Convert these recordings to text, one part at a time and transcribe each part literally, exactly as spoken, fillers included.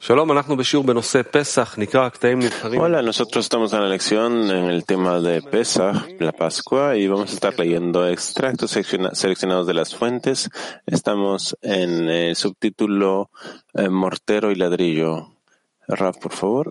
Hola, nosotros estamos en la lección en el tema de Pesach, la Pascua, y vamos a estar leyendo extractos seleccionados de las fuentes. Estamos en el subtítulo eh, Mortero y ladrillo. Rav, por favor.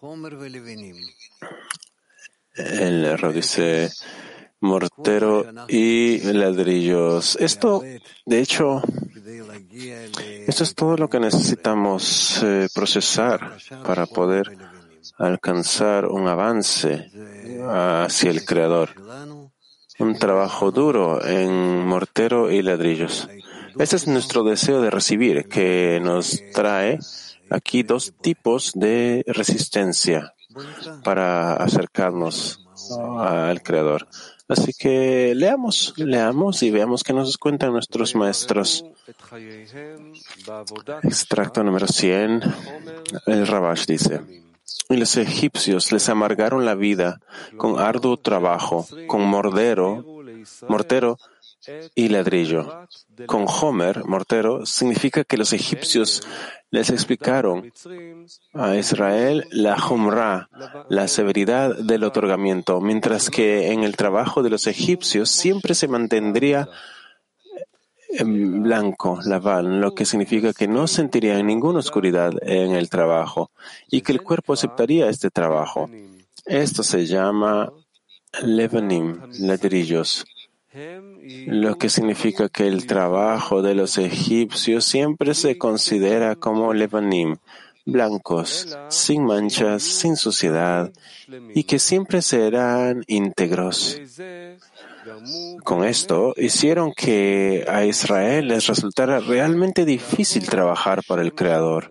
El Rav dice mortero y ladrillos. Esto, de hecho, esto es todo lo que necesitamos eh, procesar para poder alcanzar un avance hacia el Creador. Un trabajo duro en mortero y ladrillos. Este es nuestro deseo de recibir, que nos trae aquí dos tipos de resistencia para acercarnos al Creador. Así que leamos, leamos y veamos qué nos cuentan nuestros maestros. Extracto número cien. El Rabash dice: y los egipcios les amargaron la vida con arduo trabajo, con mordero, mortero y ladrillo. Con Homer, mortero, significa que los egipcios les explicaron a Israel la humra, la severidad del otorgamiento, mientras que en el trabajo de los egipcios siempre se mantendría en blanco, laval, lo que significa que no sentirían ninguna oscuridad en el trabajo y que el cuerpo aceptaría este trabajo. Esto se llama levanim, ladrillos, lo que significa que el trabajo de los egipcios siempre se considera como levanim, blancos, sin manchas, sin suciedad, y que siempre serán íntegros. Con esto, hicieron que a Israel les resultara realmente difícil trabajar para el Creador.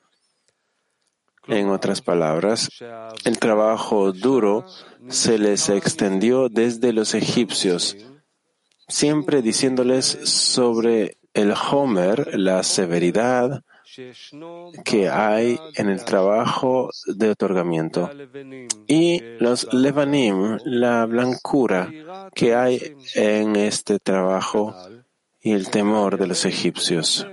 En otras palabras, el trabajo duro se les extendió desde los egipcios, siempre diciéndoles sobre el Homer, la severidad que hay en el trabajo de otorgamiento, y los Levanim, la blancura que hay en este trabajo y el temor de los egipcios.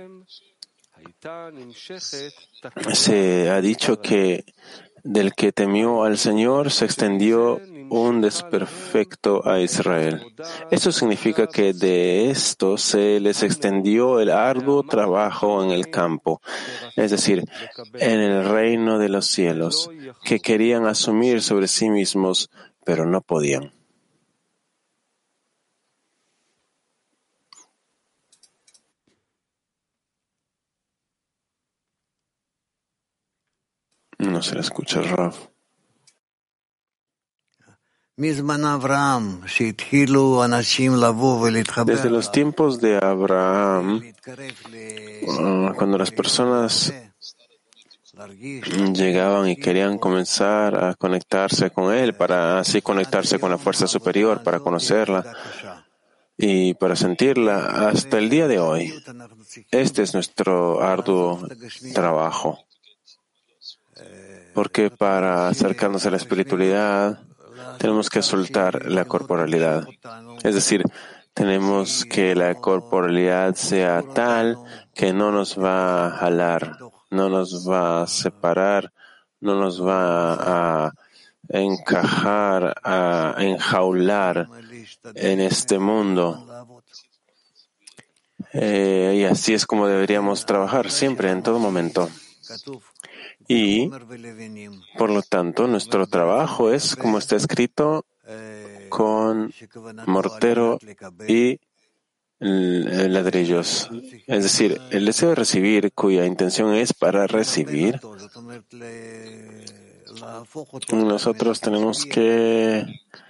Se ha dicho que del que temió al Señor se extendió un desperfecto a Israel. Esto significa que de esto se les extendió el arduo trabajo en el campo, es decir, en el reino de los cielos, que querían asumir sobre sí mismos, pero no podían. No se le escucha, Rav. Desde los tiempos de Abraham, cuando las personas llegaban y querían comenzar a conectarse con Él, para así conectarse con la fuerza superior, para conocerla y para sentirla, hasta el día de hoy, este es nuestro arduo trabajo. Porque para acercarnos a la espiritualidad tenemos que soltar la corporalidad. Es decir, tenemos que la corporalidad sea tal que no nos va a jalar, no nos va a separar, no nos va a encajar, a enjaular en este mundo. Eh, y así es como deberíamos trabajar siempre, en todo momento. Y, por lo tanto, nuestro trabajo es, como está escrito, con mortero y ladrillos. Es decir, el deseo de recibir, cuya intención es para recibir, nosotros tenemos que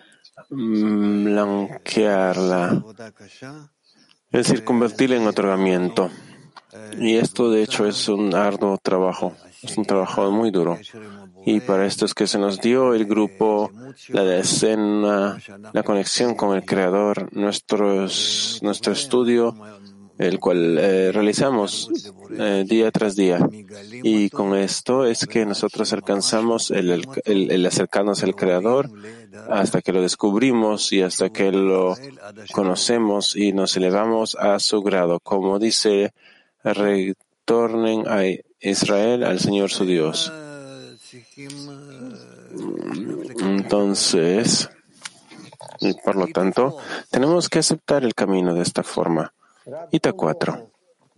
blanquearla, es decir, convertirla en otorgamiento. Y esto, de hecho, es un arduo trabajo. Es un trabajo muy duro. Y para esto es que se nos dio el grupo, la decena, la conexión con el Creador, nuestros, nuestro estudio, el cual eh, realizamos eh, día tras día. Y con esto es que nosotros alcanzamos el, el, el, el acercarnos al Creador hasta que lo descubrimos y hasta que lo conocemos y nos elevamos a su grado. Como dice, retornen a Israel al Señor su Dios. Entonces, y por lo tanto, tenemos que aceptar el camino de esta forma. Ita cuatro.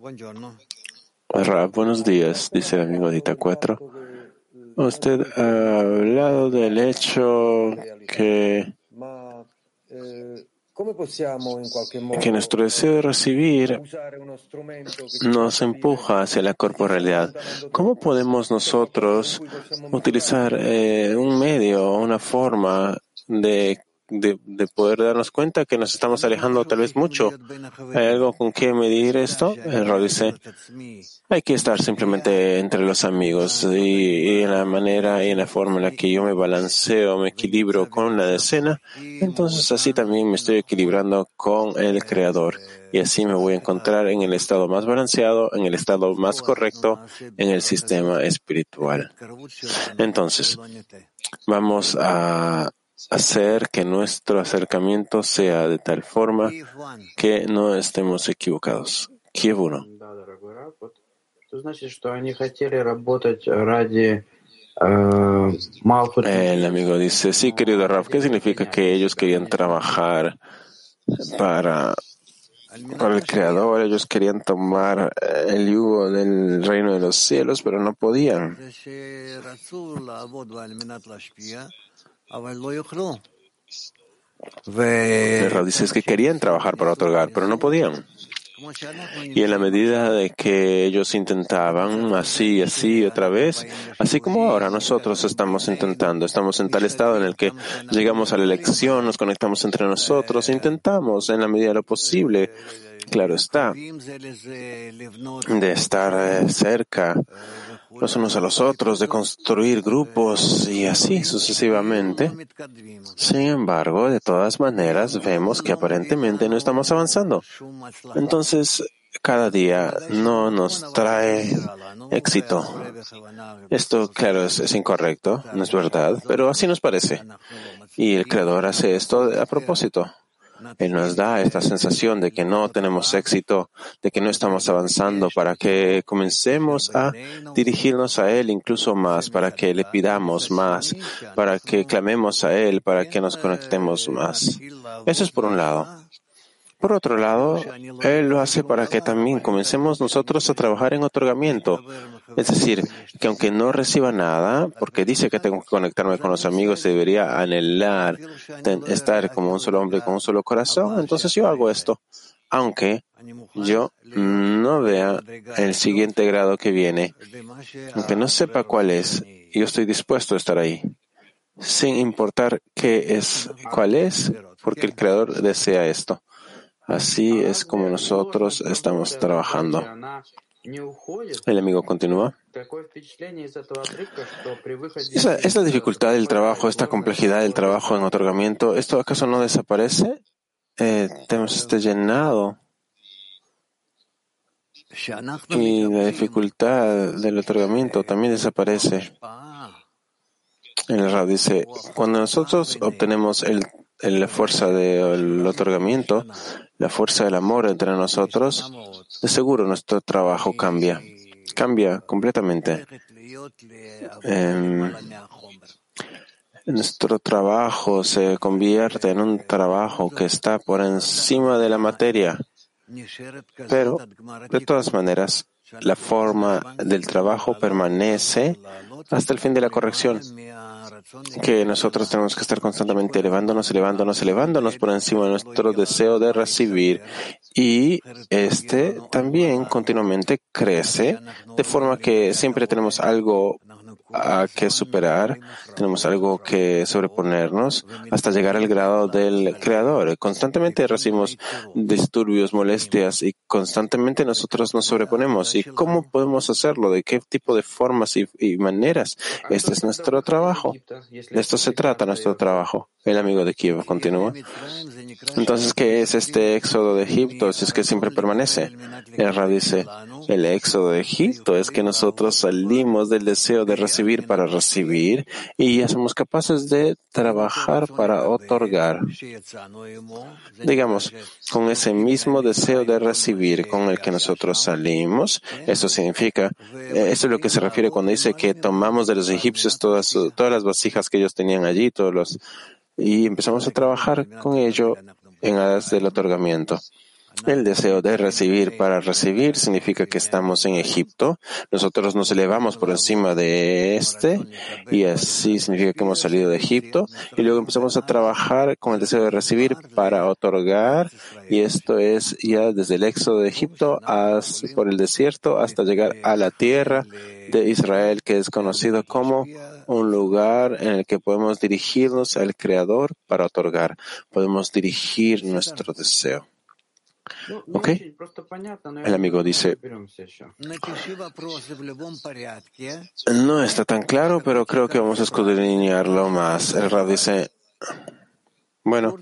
Rab, buenos días, dice el amigo de Ita cuatro. Usted ha hablado del hecho que, que nuestro deseo de recibir nos empuja hacia la corporalidad. ¿Cómo podemos nosotros utilizar eh, un medio, una forma de De, de poder darnos cuenta que nos estamos alejando tal vez mucho? ¿Hay algo con qué medir esto? El Rab dice, hay que estar simplemente entre los amigos y, y en la manera y en la forma en la que yo me balanceo, me equilibro con la decena, entonces así también me estoy equilibrando con el Creador y así me voy a encontrar en el estado más balanceado, en el estado más correcto, en el sistema espiritual. Entonces, vamos a hacer que nuestro acercamiento sea de tal forma que no estemos equivocados. Kiev uno. El amigo dice, sí, querido Rav, ¿qué significa que ellos querían trabajar para, para el Creador? Ellos querían tomar el yugo del reino de los cielos, pero no podían. El Rav dice es que querían trabajar para otorgar, pero no podían. Y en la medida de que ellos intentaban así, así, otra vez, así como ahora nosotros estamos intentando, estamos en tal estado en el que llegamos a la elección, nos conectamos entre nosotros, intentamos en la medida de lo posible, claro está, de estar cerca los unos a los otros, de construir grupos y así sucesivamente. Sin embargo, de todas maneras, vemos que aparentemente no estamos avanzando. Entonces, cada día no nos trae éxito. Esto, claro, es, es incorrecto, no es verdad, pero así nos parece. Y el Creador hace esto a propósito. Él nos da esta sensación de que no tenemos éxito, de que no estamos avanzando, para que comencemos a dirigirnos a Él incluso más, para que le pidamos más, para que clamemos a Él, para que nos conectemos más. Eso es por un lado. Por otro lado, Él lo hace para que también comencemos nosotros a trabajar en otorgamiento. Es decir, que aunque no reciba nada, porque dice que tengo que conectarme con los amigos y debería anhelar estar como un solo hombre con un solo corazón, entonces yo hago esto. Aunque yo no vea el siguiente grado que viene, aunque no sepa cuál es, yo estoy dispuesto a estar ahí, sin importar qué es, cuál es, porque el Creador desea esto. Así es como nosotros estamos trabajando. El amigo continúa. Esa, esta dificultad del trabajo, esta complejidad del trabajo en otorgamiento, ¿esto acaso no desaparece? Eh, tenemos este llenado. Y la dificultad del otorgamiento también desaparece. El Rab dice, cuando nosotros obtenemos el, el, la fuerza del otorgamiento, la fuerza del amor entre nosotros, de seguro nuestro trabajo cambia, cambia completamente. Eh, nuestro trabajo se convierte en un trabajo que está por encima de la materia, pero de todas maneras, la forma del trabajo permanece hasta el fin de la corrección, que nosotros tenemos que estar constantemente elevándonos, elevándonos, elevándonos por encima de nuestro deseo de recibir. Y este también continuamente crece, de forma que siempre tenemos algo a que superar, tenemos algo que sobreponernos hasta llegar al grado del Creador. Constantemente recibimos disturbios, molestias y constantemente nosotros nos sobreponemos. ¿Y cómo podemos hacerlo? ¿De qué tipo de formas y, y maneras? Este es nuestro trabajo. De esto se trata nuestro trabajo. El amigo de Kiev continúa. Entonces, ¿qué es este éxodo de Egipto? Si es que siempre permanece. El Rab dice, el éxodo de Egipto es que nosotros salimos del deseo de recibir recibir para recibir y ya somos capaces de trabajar para otorgar. Digamos, con ese mismo deseo de recibir con el que nosotros salimos, eso significa, eh, eso es lo que se refiere cuando dice que tomamos de los egipcios todas, todas las vasijas que ellos tenían allí, todos los, y empezamos a trabajar con ello en aras del otorgamiento. El deseo de recibir para recibir significa que estamos en Egipto, nosotros nos elevamos por encima de este y así significa que hemos salido de Egipto y luego empezamos a trabajar con el deseo de recibir para otorgar y esto es ya desde el éxodo de Egipto hasta, por el desierto hasta llegar a la tierra de Israel, que es conocido como un lugar en el que podemos dirigirnos al Creador para otorgar, podemos dirigir nuestro deseo. ¿Ok? El amigo dice, no está tan claro, pero creo que vamos a escudriñarlo más. El Rab dice, bueno,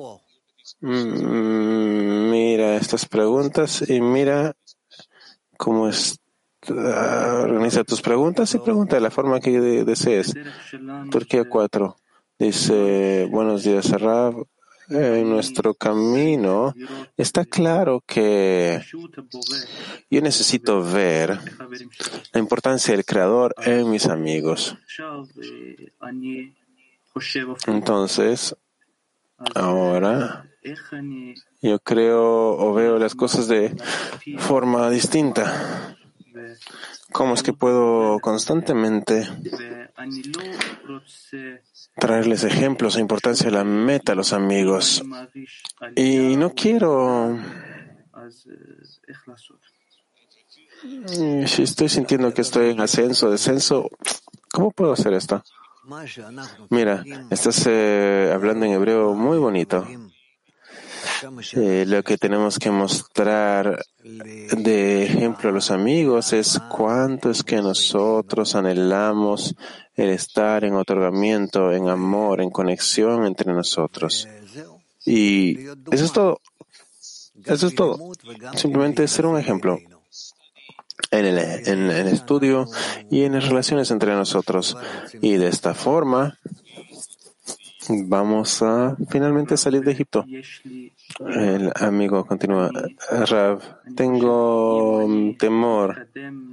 mm, mira estas preguntas y mira cómo es, uh, organiza tus preguntas y pregunta de la forma que de, desees. Turquía cuatro dice, buenos días, Rab. En nuestro camino está claro que yo necesito ver la importancia del Creador en mis amigos. Entonces, ahora yo creo o veo las cosas de forma distinta. ¿Cómo es que puedo constantemente traerles ejemplos de importancia de la meta a los amigos? Y no quiero... Si estoy sintiendo que estoy en ascenso, descenso, ¿cómo puedo hacer esto? Mira, estás eh, hablando en hebreo muy bonito. Eh, lo que tenemos que mostrar de ejemplo a los amigos es cuánto es que nosotros anhelamos el estar en otorgamiento, en amor, en conexión entre nosotros. Y eso es todo. Eso es todo. Simplemente ser un ejemplo en el, en el estudio y en las relaciones entre nosotros. Y de esta forma vamos a finalmente salir de Egipto. El amigo continúa. Rav, tengo temor.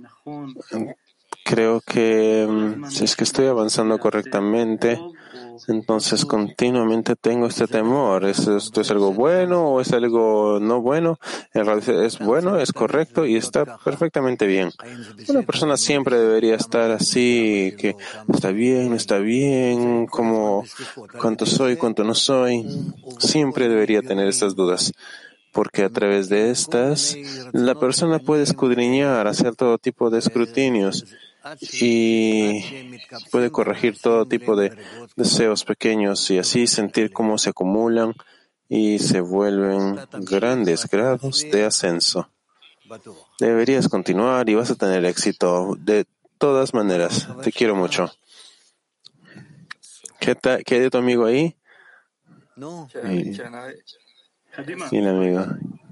Creo que si es que estoy avanzando correctamente, entonces continuamente tengo este temor. ¿Es, ¿Esto es algo bueno o es algo no bueno? En realidad es bueno, es correcto y está perfectamente bien. Una persona siempre debería estar así, que está bien, está bien, como cuánto soy, cuánto no soy. Siempre debería tener estas dudas, porque a través de estas la persona puede escudriñar, hacer todo tipo de escrutinios y puede corregir todo tipo de deseos pequeños y así sentir cómo se acumulan y se vuelven grandes grados de ascenso. Deberías continuar y vas a tener éxito de todas maneras. Te quiero mucho. ¿Qué, ta, qué hay de tu amigo ahí? Y, y el amigo.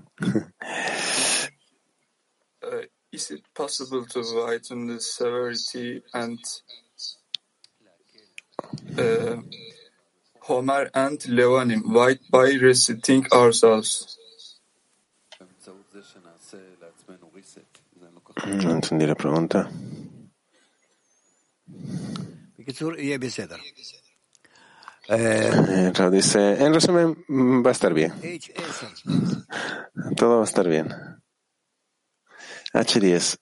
Uh, is it possible to widen the severity and uh, Homer and Levanim white by reciting ourselves? No entendí la pregunta. Eh, Rav dice, en resumen, va a estar bien. Todo va a estar bien. H diez.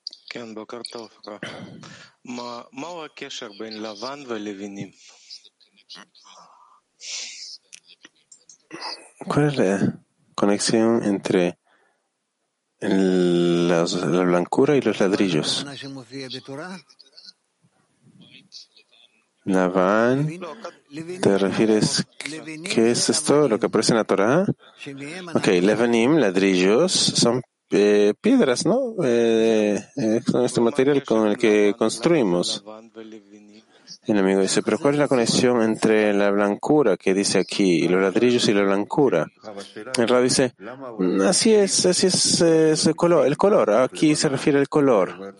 ¿Cuál es la conexión entre el, la, la blancura y los ladrillos? Lavan, ¿te refieres qué es esto? ¿Lo que aparece en la Torah? Ok, Levanim, ladrillos, son eh, piedras, ¿no? Eh, eh, son este material con el que construimos. El amigo dice, pero ¿cuál es la conexión entre la blancura que dice aquí, los ladrillos y la blancura? El Rab dice, así es, así es, es el color, el color, aquí se refiere al color.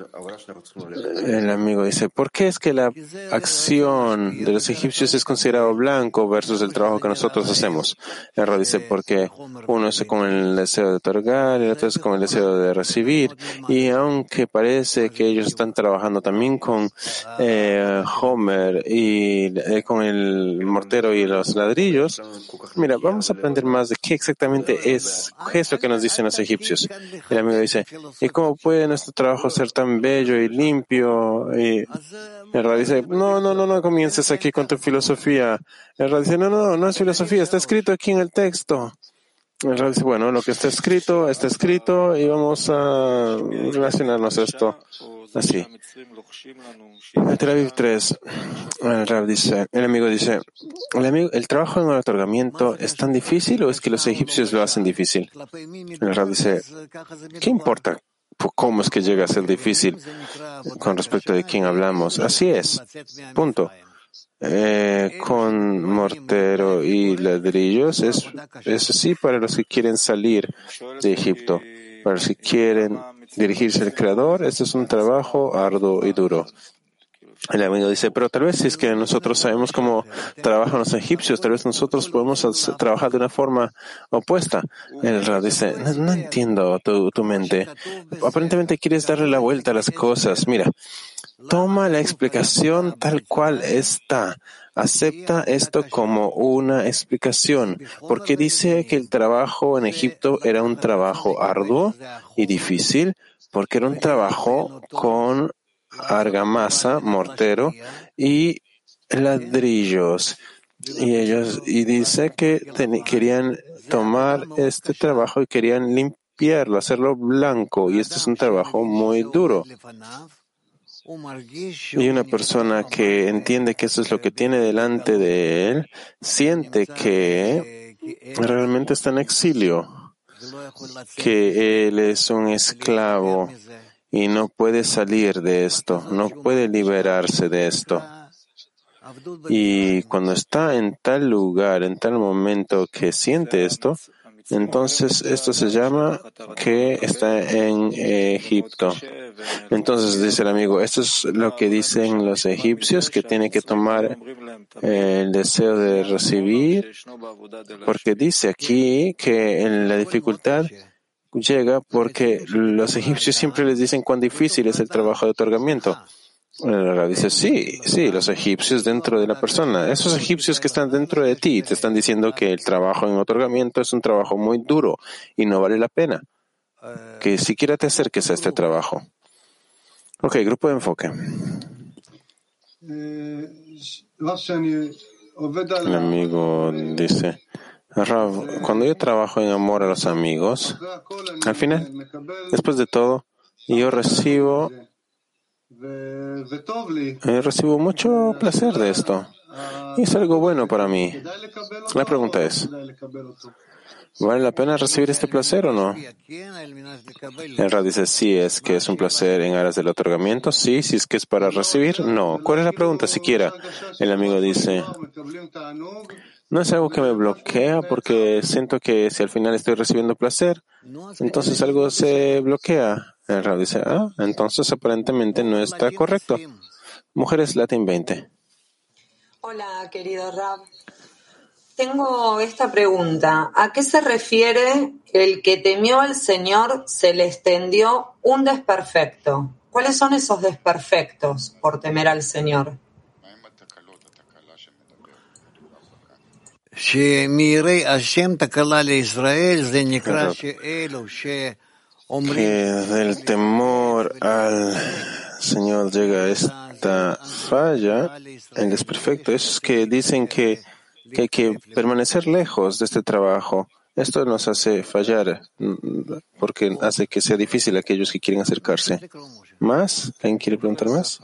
El amigo dice, ¿por qué es que la acción de los egipcios es considerado blanco versus el trabajo que nosotros hacemos? El Rab dice, porque uno es con el deseo de otorgar, y el otro es con el deseo de recibir, y aunque parece que ellos están trabajando también con eh, Homer y eh, con el mortero y los ladrillos, mira, vamos a aprender más de qué exactamente es, qué es lo que nos dicen los egipcios. El amigo dice, ¿y cómo puede nuestro trabajo ser tan bello y limpio? Y el Rab dice, no, no, no, no comiences aquí con tu filosofía. El Rab dice, no, no, no es filosofía, está escrito aquí en el texto. El Rab dice, bueno, lo que está escrito, está escrito y vamos a relacionarnos esto así. En Tel Aviv tres, el Rab dice, el amigo dice, el, amigo, ¿el trabajo en el otorgamiento es tan difícil o es que los egipcios lo hacen difícil? El Rab dice, ¿qué importa cómo es que llega a ser difícil con respecto de quién hablamos? Así es, punto. Eh, con mortero y ladrillos es, es así para los que quieren salir de Egipto, para los que quieren dirigirse al Creador. Este es un trabajo arduo y duro. El amigo dice, pero tal vez si es que nosotros sabemos cómo trabajan los egipcios, tal vez nosotros podemos hacer, trabajar de una forma opuesta. El Rab dice, no, no entiendo tu, tu mente. Aparentemente quieres darle la vuelta a las cosas. Mira, toma la explicación tal cual está. Acepta esto como una explicación, porque dice que el trabajo en Egipto era un trabajo arduo y difícil, porque era un trabajo con argamasa, mortero y ladrillos. Y ellos, y dice que ten, querían tomar este trabajo y querían limpiarlo, hacerlo blanco, y este es un trabajo muy duro. Y una persona que entiende que eso es lo que tiene delante de él, siente que realmente está en exilio, que él es un esclavo y no puede salir de esto, no puede liberarse de esto. Y cuando está en tal lugar, en tal momento que siente esto, entonces esto se llama que está en Egipto. Entonces dice el amigo, esto es lo que dicen los egipcios, que tiene que tomar el deseo de recibir, porque dice aquí que en la dificultad llega porque los egipcios siempre les dicen cuán difícil es el trabajo de otorgamiento. Ahora dice, sí, sí, los egipcios dentro de la persona, esos egipcios que están dentro de ti, te están diciendo que el trabajo en otorgamiento es un trabajo muy duro y no vale la pena que siquiera te acerques a este trabajo. Ok, grupo de enfoque. El amigo dice, Rav, cuando yo trabajo en amor a los amigos, al final, después de todo, yo recibo Eh, recibo mucho placer de esto. Y es algo bueno para mí. La pregunta es, ¿vale la pena recibir este placer o no? El Rab dice, sí, es que es un placer en aras del otorgamiento. Sí, si es que es para recibir, no. ¿Cuál es la pregunta siquiera? El amigo dice, no es algo que me bloquea porque siento que si al final estoy recibiendo placer, entonces algo se bloquea. El Rab dice, ah, entonces aparentemente no está correcto. Mujeres Latin veinte. Hola, querido Rab. Tengo esta pregunta. ¿A qué se refiere el que temió al Señor se le extendió un desperfecto? ¿Cuáles son esos desperfectos por temer al Señor? Que del temor al Señor llega esta falla, el desperfecto. Esos que dicen que, que hay que permanecer lejos de este trabajo. Esto nos hace fallar, porque hace que sea difícil a aquellos que quieren acercarse. ¿Más? ¿Alguien quiere preguntar más?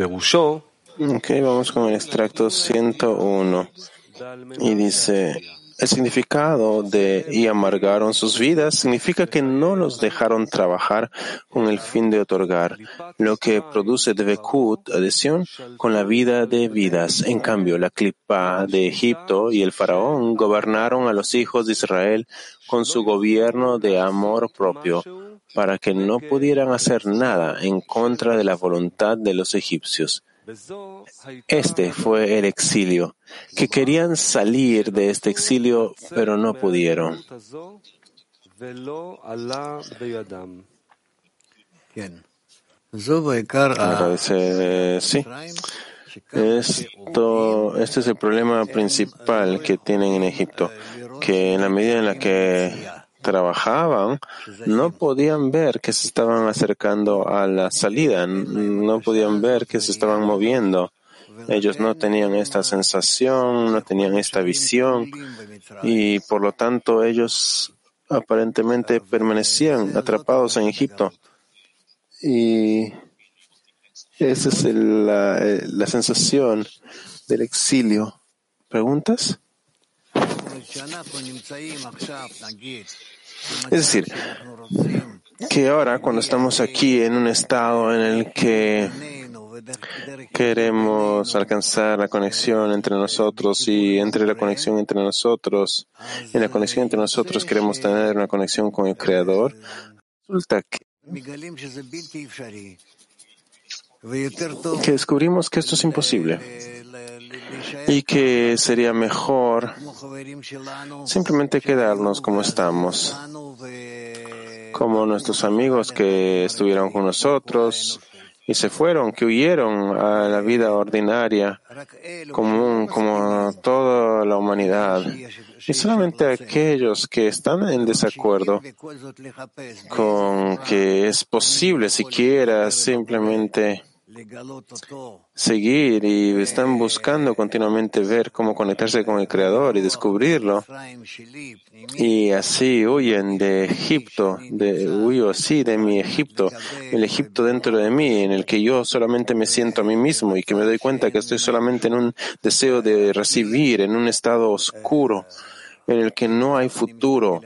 Ok, vamos con el extracto ciento uno. Y dice, El significado de y amargaron sus vidas significa que no los dejaron trabajar con el fin de otorgar, lo que produce Dvekut, adhesión, con la vida de vidas. En cambio, la clipa de Egipto y el faraón gobernaron a los hijos de Israel con su gobierno de amor propio, para que no pudieran hacer nada en contra de la voluntad de los egipcios. Este fue el exilio, que querían salir de este exilio, pero no pudieron. Agradece, sí. Esto, este es el problema principal que tienen en Egipto, que en la medida en la que trabajaban, no podían ver que se estaban acercando a la salida, no podían ver que se estaban moviendo. Ellos no tenían esta sensación, no tenían esta visión, y por lo tanto ellos aparentemente permanecían atrapados en Egipto. Y esa es el, la, la sensación del exilio. ¿Preguntas? Es decir, que ahora cuando estamos aquí en un estado en el que queremos alcanzar la conexión entre nosotros y entre la conexión entre nosotros, en la conexión entre nosotros queremos tener una conexión con el Creador, resulta que, que descubrimos que esto es imposible y que sería mejor simplemente quedarnos como estamos, como nuestros amigos que estuvieron con nosotros y se fueron, que huyeron a la vida ordinaria, común, como toda la humanidad. Y solamente aquellos que están en desacuerdo con que es posible siquiera simplemente seguir y están buscando continuamente ver cómo conectarse con el Creador y descubrirlo, y así huyen de Egipto, de, huyo así de mi Egipto, el Egipto dentro de mí, en el que yo solamente me siento a mí mismo y que me doy cuenta que estoy solamente en un deseo de recibir, en un estado oscuro, en el que no hay futuro.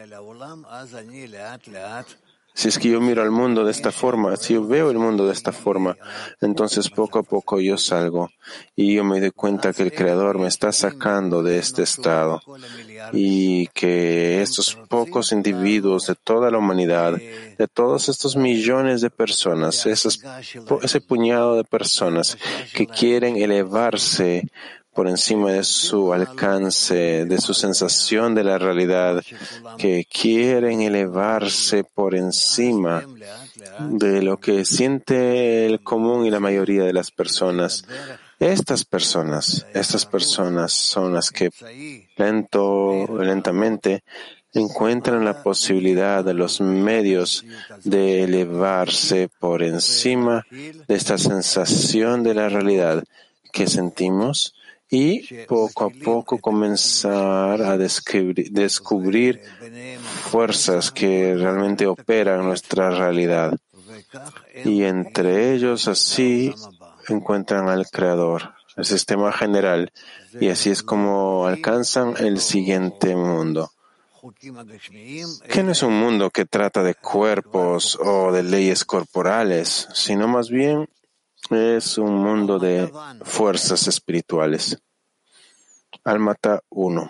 Si es que yo miro al mundo de esta forma, si yo veo el mundo de esta forma, entonces poco a poco yo salgo y yo me doy cuenta que el Creador me está sacando de este estado y que estos pocos individuos de toda la humanidad, de todos estos millones de personas, esos, ese puñado de personas que quieren elevarse por encima de su alcance, de su sensación de la realidad, que quieren elevarse por encima de lo que siente el común y la mayoría de las personas. Estas personas, estas personas son las que lento, lentamente encuentran la posibilidad de los medios de elevarse por encima de esta sensación de la realidad que sentimos y poco a poco comenzar a descubrir, descubrir fuerzas que realmente operan nuestra realidad. Y entre ellos así encuentran al Creador, el sistema general, y así es como alcanzan el siguiente mundo, que no es un mundo que trata de cuerpos o de leyes corporales, sino más bien es un mundo de fuerzas espirituales. Almata uno.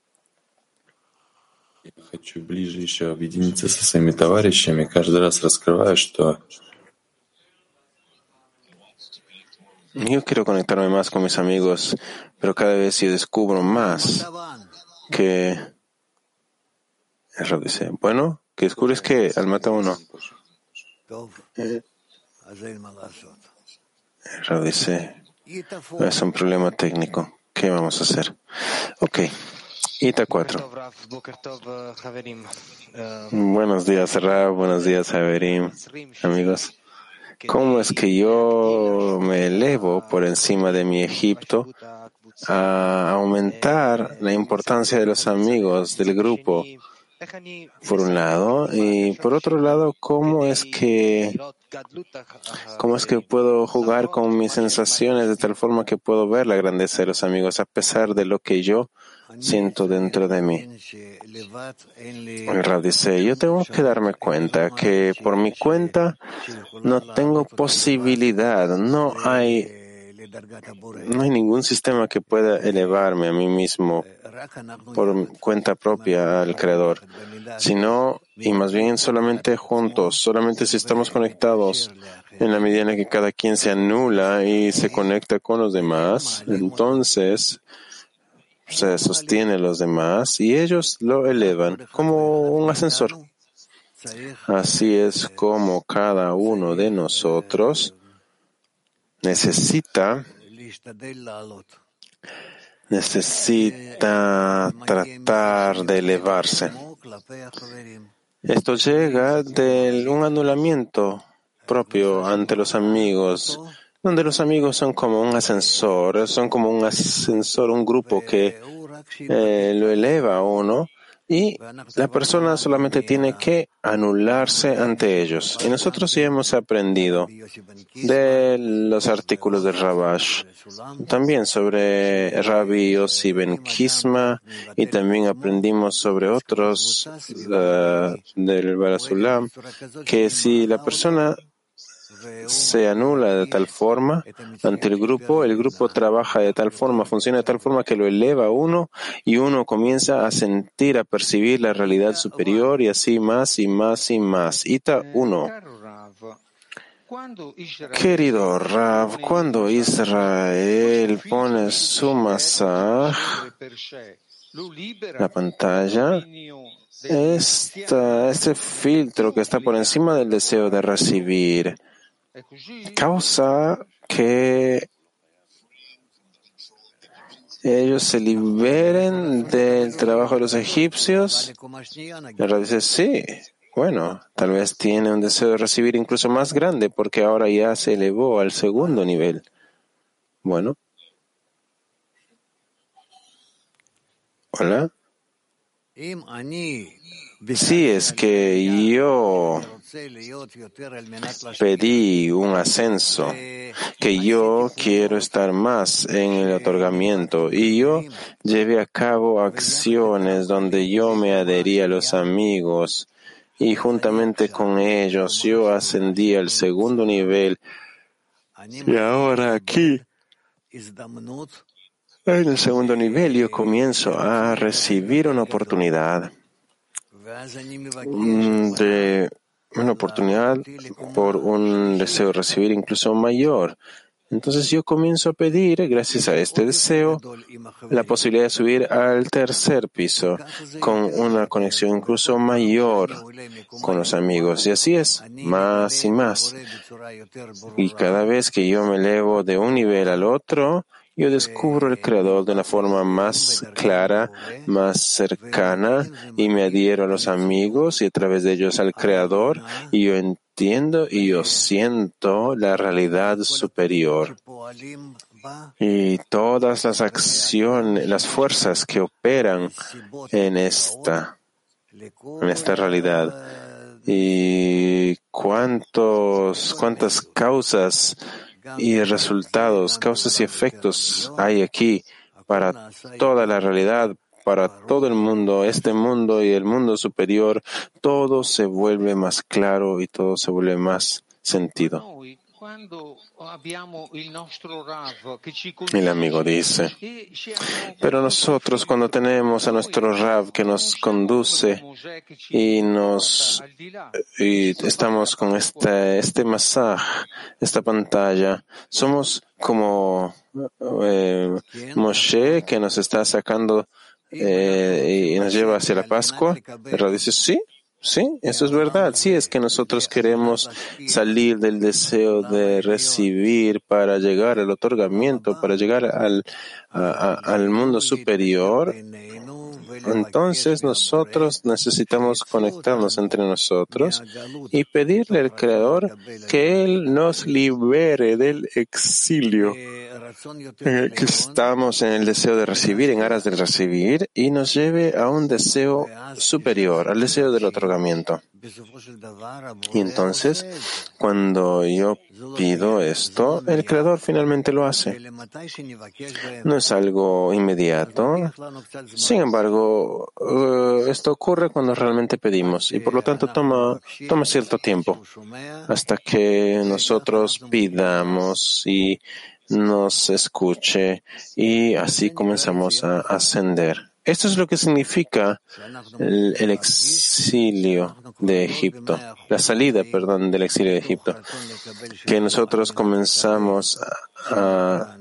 Хочу ближе еще объединиться со своими товарищами. Каждый раз раскрываю, что Yo quiero conectarme más con mis amigos, pero cada vez yo descubro más que Eso dice, bueno, ¿qué descubres que Almata uno? Eh, Eso dice, es un problema técnico. ¿Qué vamos a hacer? Ok. Ita cuatro. Buenos días, Rab. Buenos días, Haverim. Amigos. ¿Cómo es que yo me elevo por encima de mi Egipto a aumentar la importancia de los amigos del grupo, por un lado, y por otro lado, cómo es que cómo es que puedo jugar con mis sensaciones de tal forma que puedo ver la grandeza de los amigos a pesar de lo que yo siento dentro de mí. El Rab dice, yo tengo que darme cuenta que por mi cuenta no tengo posibilidad, no hay, no hay ningún sistema que pueda elevarme a mí mismo por cuenta propia al Creador, sino, y más bien solamente juntos, solamente si estamos conectados en la medida en la que cada quien se anula y se conecta con los demás, entonces se sostiene a los demás y ellos lo elevan como un ascensor. Así es como cada uno de nosotros necesita necesita tratar de elevarse. Esto llega de un anulamiento propio ante los amigos, donde los amigos son como un ascensor, son como un ascensor, un grupo que eh, lo eleva a uno y la persona solamente tiene que anularse ante ellos. Y nosotros sí hemos aprendido de los artículos del Rabash, también sobre Rabbi Yossi Ben Kisma, y también aprendimos sobre otros uh, del Barasulam, que si la persona se anula de tal forma ante el grupo, el grupo trabaja de tal forma, funciona de tal forma que lo eleva a uno y uno comienza a sentir, a percibir la realidad superior y así más y más y más. Ita uno. Querido Rav, cuando Israel pone su masaj, la pantalla, esta, este filtro que está por encima del deseo de recibir, causa que ellos se liberen del trabajo de los egipcios. El Rav dice, sí, bueno, tal vez tiene un deseo de recibir incluso más grande porque ahora ya se elevó al segundo nivel. Bueno. Hola. Si es que yo pedí un ascenso, que yo quiero estar más en el otorgamiento y yo llevé a cabo acciones donde yo me adherí a los amigos y juntamente con ellos yo ascendí al segundo nivel y ahora aquí en el segundo nivel yo comienzo a recibir una oportunidad de una oportunidad por un deseo de recibir incluso mayor. Entonces yo comienzo a pedir, gracias a este deseo, la posibilidad de subir al tercer piso con una conexión incluso mayor con los amigos. Y así es, más y más. Y cada vez que yo me elevo de un nivel al otro, yo descubro el Creador de una forma más clara, más cercana, y me adhiero a los amigos y a través de ellos al Creador, y yo entiendo y yo siento la realidad superior. Y todas las acciones, las fuerzas que operan en esta, en esta realidad, y cuántos, cuántas causas y resultados, causas y efectos hay aquí para toda la realidad, para todo el mundo, este mundo y el mundo superior, todo se vuelve más claro y todo se vuelve más sentido. El amigo dice, pero nosotros cuando tenemos a nuestro Rav que nos conduce y nos y estamos con este, este masaj, esta pantalla, somos como eh, Moshe que nos está sacando eh, y nos lleva hacia la Pascua. El Rav dice, sí. Sí, eso es verdad. Sí, es que nosotros queremos salir del deseo de recibir para llegar al otorgamiento, para llegar al, a, a, al mundo superior. Entonces nosotros necesitamos conectarnos entre nosotros y pedirle al Creador que Él nos libere del exilio en el que estamos en el deseo de recibir, en aras del recibir, y nos lleve a un deseo superior, al deseo del otorgamiento. Y entonces, cuando yo pido esto, el Creador finalmente lo hace. No es algo inmediato. Sin embargo, uh, esto ocurre cuando realmente pedimos y por lo tanto toma, toma cierto tiempo hasta que nosotros pidamos y nos escuche y así comenzamos a ascender. Esto es lo que significa el, el exilio de Egipto, la salida, perdón, del exilio de Egipto, que nosotros comenzamos a, a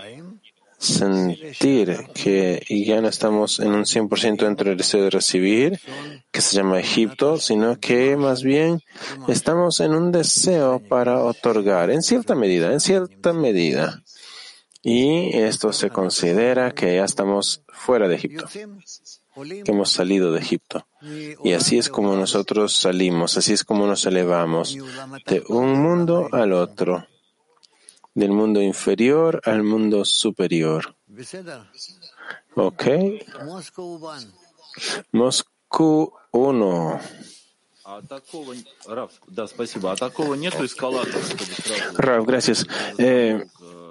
sentir que ya no estamos en un cien por ciento dentro del deseo de recibir, que se llama Egipto, sino que más bien estamos en un deseo para otorgar, en cierta medida, en cierta medida. Y esto se considera que ya estamos fuera de Egipto, que hemos salido de Egipto. Y así es como nosotros salimos, así es como nos elevamos de un mundo al otro, del mundo inferior al mundo superior. ¿Ok? Moscú uno. Rav, gracias. Eh,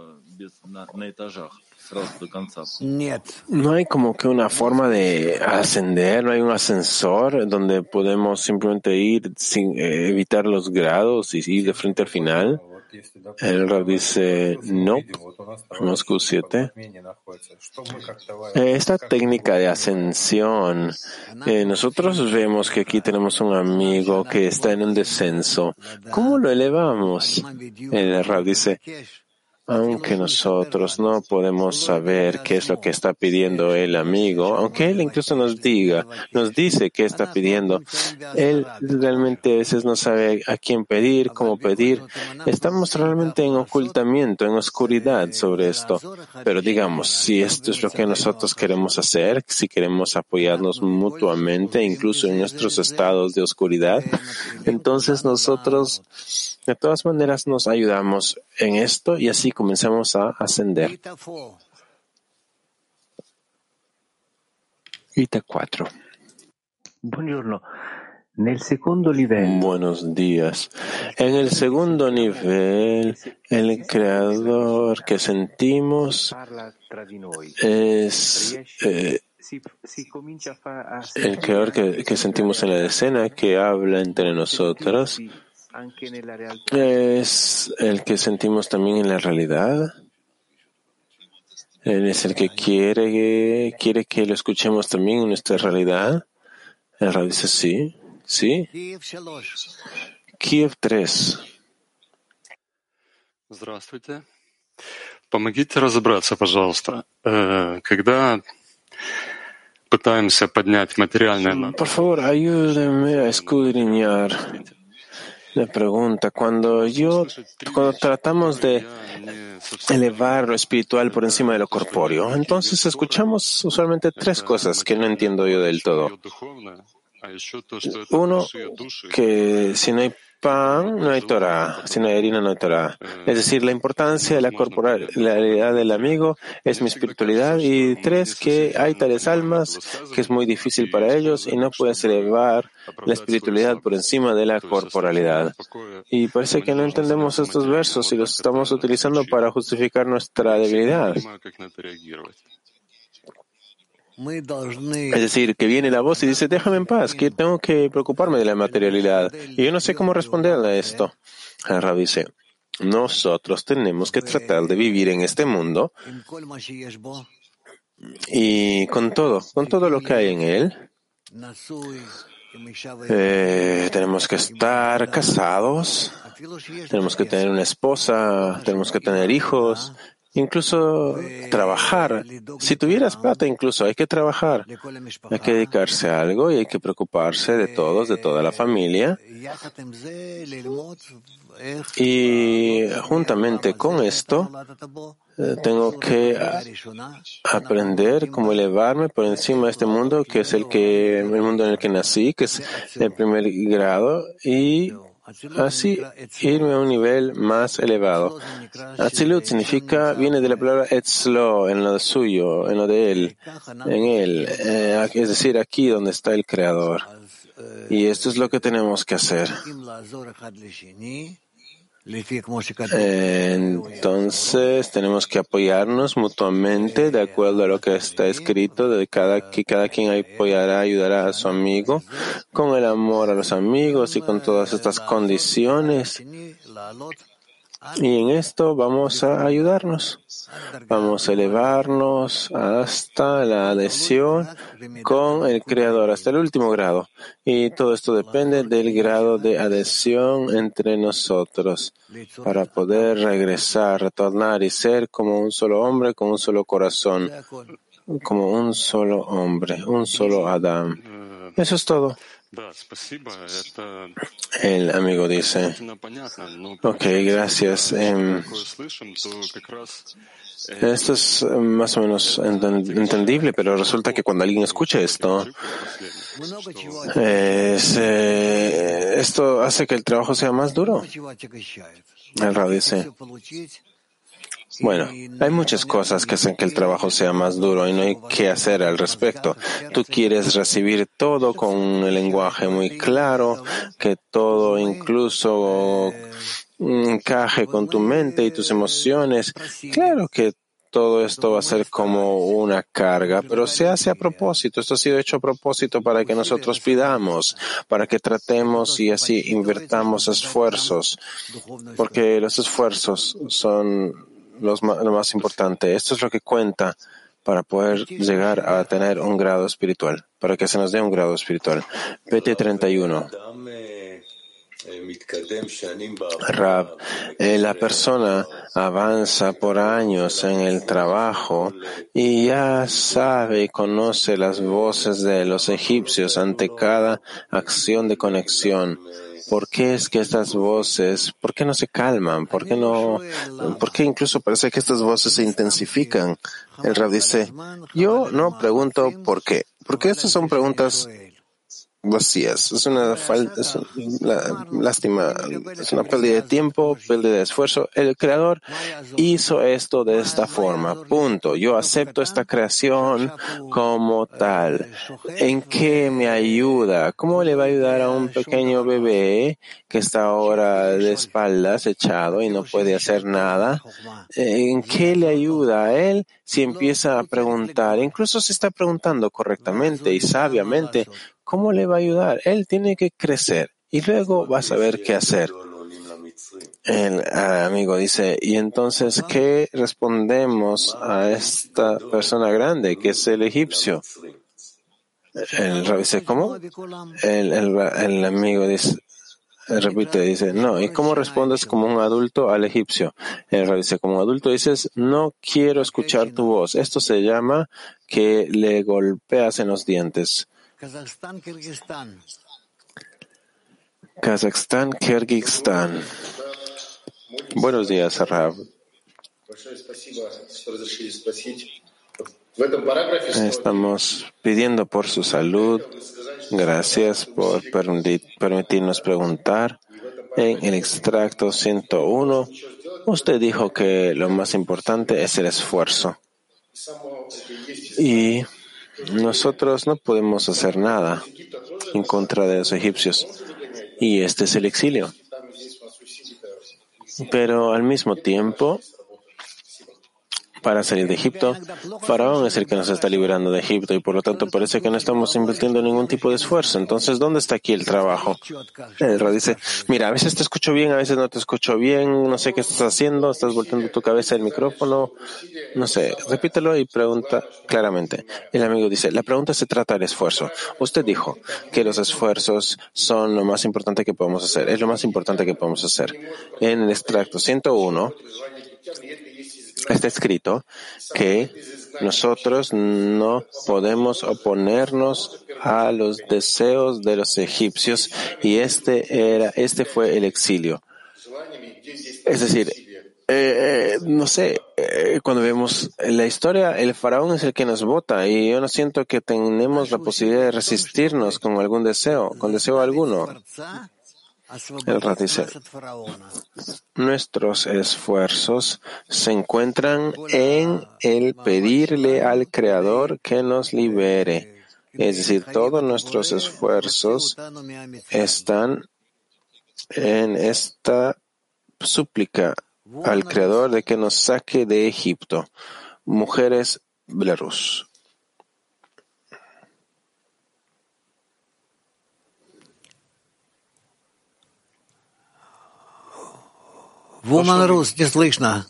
No hay como que una forma de ascender, no hay un ascensor donde podemos simplemente ir sin eh, evitar los grados y ir de frente al final. El Rav dice, no, Moscú siete. Esta técnica de ascensión, eh, nosotros vemos que aquí tenemos un amigo que está en un descenso. ¿Cómo lo elevamos? El Rav dice, aunque nosotros no podemos saber qué es lo que está pidiendo el amigo, aunque él incluso nos diga, nos dice qué está pidiendo, él realmente a veces no sabe a quién pedir, cómo pedir. Estamos realmente en ocultamiento, en oscuridad sobre esto. Pero digamos, si esto es lo que nosotros queremos hacer, si queremos apoyarnos mutuamente, incluso en nuestros estados de oscuridad, entonces nosotros de todas maneras nos ayudamos en esto y así comenzamos a ascender. Ita cuatro. Buongiorno. Nel secondo livello. Buenos días. En el segundo nivel, el creador que sentimos es eh, el creador que, que sentimos en la escena, que habla entre nosotros. Es el que sentimos también en la realidad. Él es el que quiere, quiere que lo escuchemos también en nuestra realidad. El Rav dice sí, sí. Kiev tres. Здравствуйте. Помогите разобраться, пожалуйста. Когда пытаемся поднять материальное... Por favor, ayúdeme a escudriñar. La pregunta, cuando yo, cuando tratamos de elevar lo espiritual por encima de lo corpóreo, entonces escuchamos usualmente tres cosas que no entiendo yo del todo. Uno, que si no hay pan, no hay Torah. Si no hay harina, no hay Torah. Es decir, la importancia de la corporalidad del amigo es mi espiritualidad. Y tres, que hay tales almas que es muy difícil para ellos y no puedes elevar la espiritualidad por encima de la corporalidad. Y parece que no entendemos estos versos y los estamos utilizando para justificar nuestra debilidad. Es decir, que viene la voz y dice, déjame en paz, que tengo que preocuparme de la materialidad. Y yo no sé cómo responderle a esto. El Rav dice, nosotros tenemos que tratar de vivir en este mundo y con todo, con todo lo que hay en él. Eh, tenemos que estar casados, tenemos que tener una esposa, tenemos que tener hijos, incluso trabajar. Si tuvieras plata, incluso hay que trabajar. Hay que dedicarse a algo y hay que preocuparse de todos, de toda la familia. Y juntamente con esto, eh, tengo que a, aprender cómo elevarme por encima de este mundo, que es el que, el mundo en el que nací, que es el primer grado, y así irme a un nivel más elevado. Atzilut significa, viene de la palabra etzlo, en lo suyo, en lo de él, en él, eh, es decir, aquí donde está el Creador. Y esto es lo que tenemos que hacer. Entonces tenemos que apoyarnos mutuamente de acuerdo a lo que está escrito, de cada, que cada quien apoyará, ayudará a su amigo con el amor a los amigos y con todas estas condiciones. Y en esto vamos a ayudarnos. Vamos a elevarnos hasta la adhesión con el Creador, hasta el último grado. Y todo esto depende del grado de adhesión entre nosotros para poder regresar, retornar y ser como un solo hombre, con un solo corazón, como un solo hombre, un solo Adán. Eso es todo. El amigo dice, ok, gracias. Eh, esto es más o menos entendible, pero resulta que cuando alguien escucha esto, eh, se, esto hace que el trabajo sea más duro. El Rab dice, bueno, hay muchas cosas que hacen que el trabajo sea más duro y no hay qué hacer al respecto. Tú quieres recibir todo con un lenguaje muy claro, que todo incluso encaje con tu mente y tus emociones. Claro que todo esto va a ser como una carga, pero se hace a propósito. Esto ha sido hecho a propósito para que nosotros pidamos, para que tratemos y así invertamos esfuerzos, porque los esfuerzos son Los, lo más importante. Esto es lo que cuenta para poder llegar a tener un grado espiritual, para que se nos dé un grado espiritual. P T treinta y uno. Rab, eh, la persona avanza por años en el trabajo y ya sabe y conoce las voces de los egipcios ante cada acción de conexión. ¿Por qué es que estas voces, por qué no se calman? ¿Por qué no, por qué incluso parece que estas voces se intensifican? El Rab dice, yo no pregunto por qué, porque estas son preguntas vacías. Es una falta, es una lástima, es una pérdida de tiempo, pérdida de esfuerzo. El Creador hizo esto de esta forma. Punto. Yo acepto esta creación como tal. ¿En qué me ayuda? ¿Cómo le va a ayudar a un pequeño bebé que está ahora de espaldas echado y no puede hacer nada? ¿En qué le ayuda a él si empieza a preguntar? Incluso se está preguntando correctamente y sabiamente. ¿Cómo le va a ayudar? Él tiene que crecer y luego va a saber qué hacer. El amigo dice, y entonces, ¿qué respondemos a esta persona grande que es el egipcio? El Rab dice, ¿cómo? El, el, el amigo dice, repite, dice, no, ¿y cómo respondes como un adulto al egipcio? El Rab dice, como un adulto dices, no quiero escuchar tu voz. Esto se llama que le golpeas en los dientes. Kazajstán, Kirguistán. Buenos días, Rab. Estamos pidiendo por su salud. Gracias por permitirnos preguntar. En el extracto ciento uno, usted dijo que lo más importante es el esfuerzo. Y nosotros no podemos hacer nada en contra de los egipcios. Y este es el exilio. Pero al mismo tiempo, para salir de Egipto, Faraón es el que nos está liberando de Egipto y por lo tanto parece que no estamos invirtiendo ningún tipo de esfuerzo. Entonces, ¿dónde está aquí el trabajo? El Rab dice, mira, a veces te escucho bien, a veces no te escucho bien, no sé qué estás haciendo, estás volteando tu cabeza al micrófono, no sé, repítelo y pregunta claramente. El amigo dice, la pregunta se trata del esfuerzo. Usted dijo que los esfuerzos son lo más importante que podemos hacer, es lo más importante que podemos hacer. En el extracto ciento uno, está escrito que nosotros no podemos oponernos a los deseos de los egipcios y este era, este fue el exilio. Es decir, eh, no sé, eh, cuando vemos la historia, el faraón es el que nos vota y yo no siento que tenemos la posibilidad de resistirnos con algún deseo, con deseo alguno. El Rab dice, nuestros esfuerzos se encuentran en el pedirle al Creador que nos libere. Es decir, todos nuestros esfuerzos están en esta súplica al Creador de que nos saque de Egipto. Mujeres Belarus. Woman Rus, не слышно.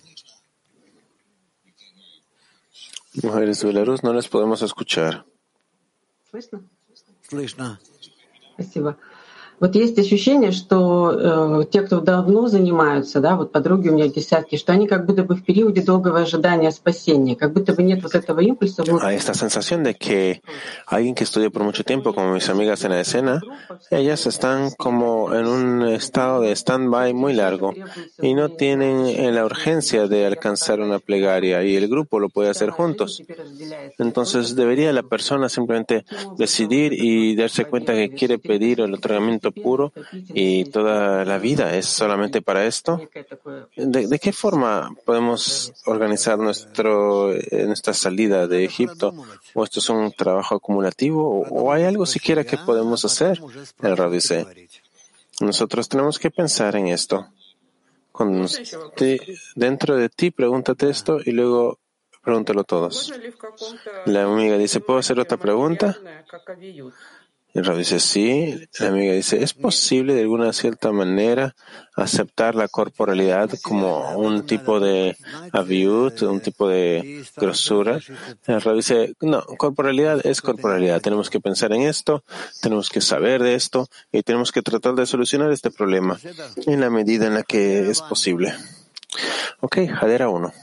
Mujeres Belarus, no les podemos escuchar. Слышно? Слышно. Спасибо. Вот есть ощущение, что э, те, кто давно занимаются, да, вот подруги у меня десятки, что они как будто бы в периоде долгого ожидания спасения, как будто бы нет вот этого импульса. Hay esta sensación de que alguien que estudia por mucho tiempo, como mis amigas en la escena, ellas están como en un estado de stand-by muy largo y no tienen la urgencia de alcanzar una plegaria y el grupo lo puede hacer juntos. Entonces debería la persona simplemente decidir y darse cuenta que quiere pedir el otorgamiento puro y toda la vida es solamente para esto. ¿De, de qué forma podemos organizar nuestro, nuestra salida de Egipto? ¿O esto es un trabajo acumulativo? ¿O, o hay algo siquiera que podemos hacer? El Rab dice, nosotros tenemos que pensar en esto. Cuando te, dentro de ti, pregúntate esto y luego pregúntalo todos. La amiga dice, ¿puedo hacer otra pregunta? El Rab dice, sí. La amiga dice, ¿es posible de alguna cierta manera aceptar la corporalidad como un tipo de aviut, un tipo de grosura? El Rab dice, no, corporalidad es corporalidad. Tenemos que pensar en esto, tenemos que saber de esto y tenemos que tratar de solucionar este problema en la medida en la que es posible. Ok, Hadera uno.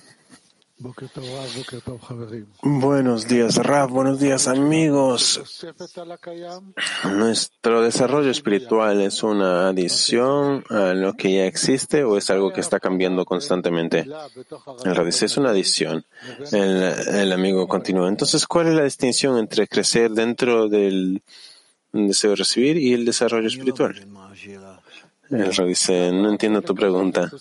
Buenos días, Rab. Buenos días, amigos. ¿Nuestro desarrollo espiritual es una adición a lo que ya existe o es algo que está cambiando constantemente? El Rab dice, es una adición. El, el amigo continúa. Entonces, ¿cuál es la distinción entre crecer dentro del deseo de recibir y el desarrollo espiritual? El Rab dice, no entiendo tu pregunta.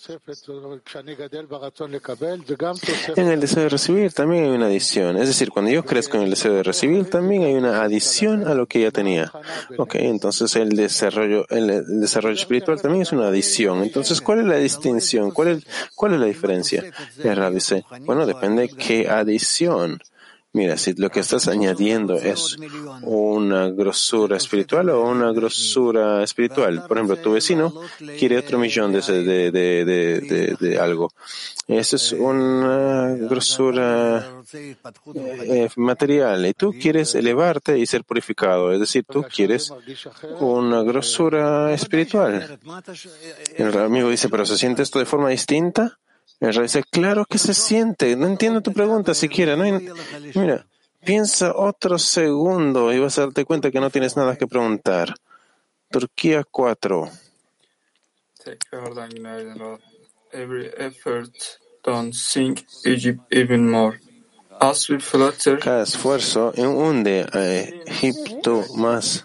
En el deseo de recibir también hay una adición. Es decir, cuando yo crezco en el deseo de recibir, también hay una adición a lo que ya tenía. Ok, entonces el desarrollo, el, el desarrollo espiritual también es una adición. Entonces, ¿cuál es la distinción? ¿Cuál es, cuál es la diferencia? El Rab dice, bueno, depende qué adición. Mira, si lo que estás añadiendo es una grosura espiritual o una grosura espiritual. Por ejemplo, tu vecino quiere otro millón de, de, de, de, de, de algo. Eso es una grosura eh, material. Y tú quieres elevarte y ser purificado. Es decir, tú quieres una grosura espiritual. El amigo dice, ¿pero se siente esto de forma distinta? El Rab dice, claro que se siente. No entiendo tu pregunta siquiera. No hay... Mira, piensa otro segundo y vas a darte cuenta que no tienes nada que preguntar. Turquía cuatro. Tekrardan günaydın Rab. Every effort don't sink Egypt even more. As we flutter, cada esfuerzo hunde a Egipto más.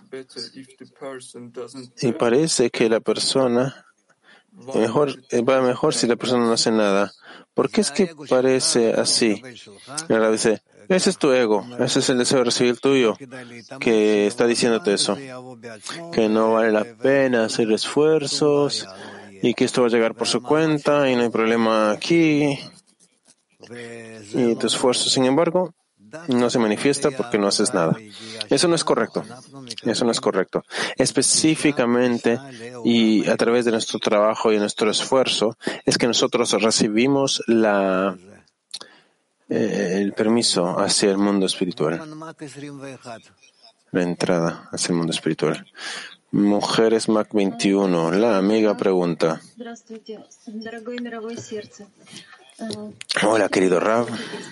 Y parece que la persona Mejor, va mejor si la persona no hace nada. ¿Por qué es que parece así? El Rab dice, ese es tu ego, ese es el deseo de recibir tuyo, que está diciéndote eso, que no vale la pena hacer esfuerzos y que esto va a llegar por su cuenta y no hay problema aquí. Y tu esfuerzo, sin embargo, no se manifiesta porque no haces nada. Eso no es correcto. Eso no es correcto. Específicamente y a través de nuestro trabajo y nuestro esfuerzo es que nosotros recibimos la, eh, el permiso hacia el mundo espiritual. La entrada hacia el mundo espiritual. Mujeres Mac veintiuno. La amiga pregunta. Hola, querido Rab.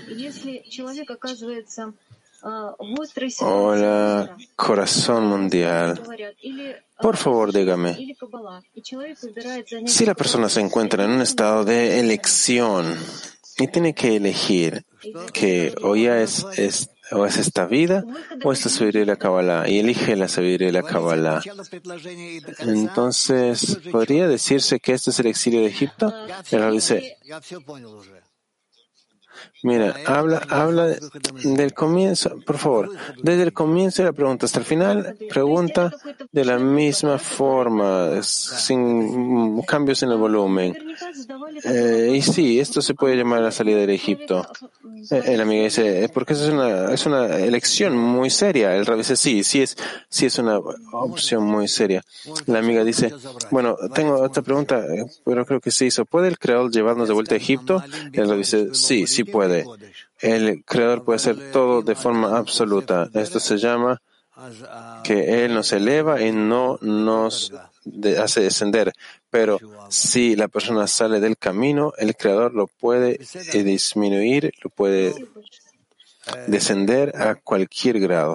Hola, corazón mundial. Por favor, dígame. Si la persona se encuentra en un estado de elección y tiene que elegir que o ya es, es o es esta vida o es la sabiduría de la Kabbalah y elige la sabiduría de la Kabbalah, entonces, ¿podría decirse que este es el exilio de Egipto? El Rab dice, Mira, habla, habla del comienzo, por favor. Desde el comienzo de la pregunta hasta el final, pregunta de la misma forma, sin cambios en el volumen. Eh, y sí, esto se puede llamar la salida de Egipto. Eh, el amigo dice, porque eso es una, es una elección muy seria. El rabbi dice, sí, sí es, sí es una opción muy seria. La amiga dice, bueno, tengo otra pregunta, pero creo que se hizo. ¿Puede el Creador llevarnos de vuelta a Egipto? El rabbi dice, sí, sí puede. El Creador puede hacer todo de forma absoluta. Esto se llama que Él nos eleva y no nos de, hace descender. Pero si la persona sale del camino, el Creador lo puede disminuir, lo puede descender a cualquier grado.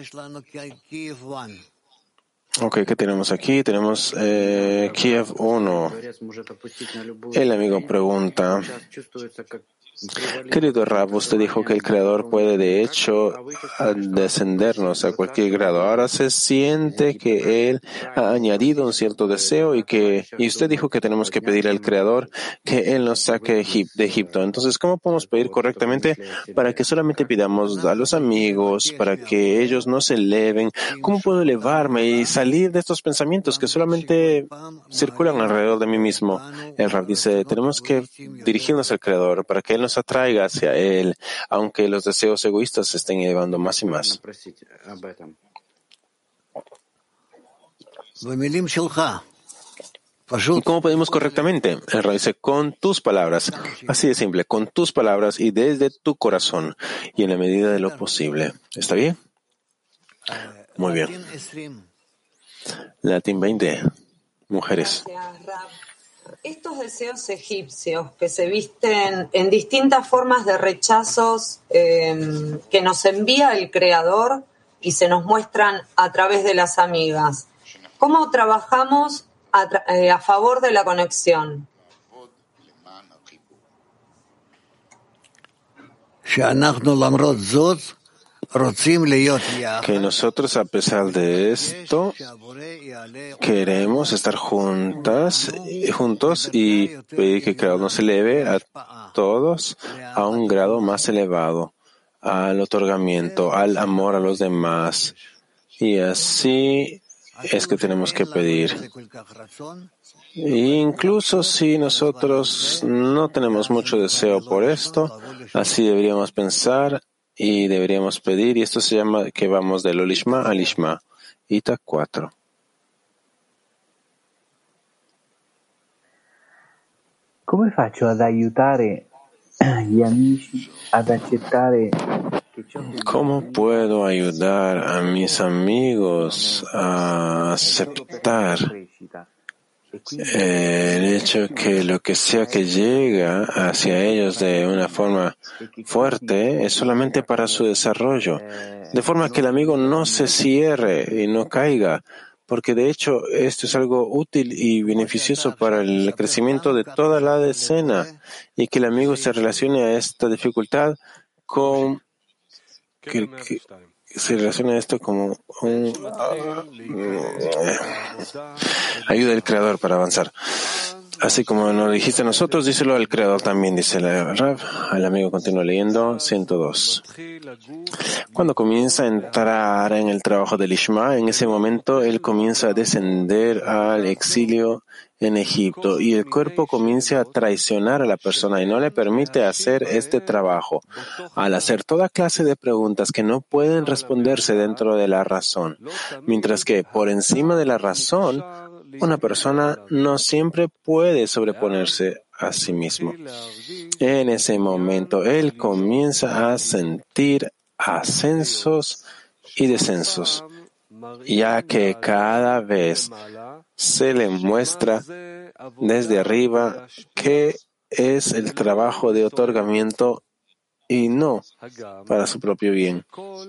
Ok, ¿qué tenemos aquí? Tenemos eh, Kiev uno. El amigo pregunta, querido Rab, usted dijo que el Creador puede de hecho descendernos a cualquier grado. Ahora se siente que Él ha añadido un cierto deseo y que y usted dijo que tenemos que pedir al Creador que Él nos saque de Egipto. Entonces, ¿cómo podemos pedir correctamente para que solamente pidamos a los amigos, para que ellos no se eleven? ¿Cómo puedo elevarme y salir de estos pensamientos que solamente circulan alrededor de mí mismo? El Rab dice, tenemos que dirigirnos al Creador para que Él nos atraiga hacia Él, aunque los deseos egoístas se estén elevando más y más. ¿Y cómo pedimos correctamente? El Rab dice, con tus palabras. Así de simple, con tus palabras y desde tu corazón y en la medida de lo posible. ¿Está bien? Muy bien. Latín veinte. Mujeres. Gracias, Rab. Estos deseos egipcios que se visten en distintas formas de rechazos eh, que nos envía el Creador y se nos muestran a través de las amigas, ¿cómo trabajamos a, tra- eh, a favor de la conexión? Que nosotros, a pesar de esto, queremos estar juntas, juntos y pedir que el Creador nos eleve a todos a un grado más elevado, al otorgamiento, al amor a los demás. Y así es que tenemos que pedir. Incluso si nosotros no tenemos mucho deseo por esto, así deberíamos pensar y deberíamos pedir, y esto se llama que vamos del Olishma al Ishma. Ita cuatro. Come faccio ad aiutare gli amici ad accettare che ciò che ¿Cómo puedo ayudar a mis amigos a aceptar el hecho que lo que sea que llega hacia ellos de una forma fuerte es solamente para su desarrollo, de forma que el amigo no se cierre y no caiga, porque de hecho esto es algo útil y beneficioso para el crecimiento de toda la decena, y que el amigo se relacione a esta dificultad con que, que se relaciona esto como un uh, ayuda del Creador para avanzar. Así como nos dijiste a nosotros, díselo al Creador también, dice el Rav. El amigo continúa leyendo, ciento dos. Cuando comienza a entrar en el trabajo del Ishma, en ese momento él comienza a descender al exilio en Egipto y el cuerpo comienza a traicionar a la persona y no le permite hacer este trabajo, al hacer toda clase de preguntas que no pueden responderse dentro de la razón, mientras que por encima de la razón, una persona no siempre puede sobreponerse a sí mismo. En ese momento, él comienza a sentir ascensos y descensos, ya que cada vez se le muestra desde arriba que es el trabajo de otorgamiento y no para su propio bien.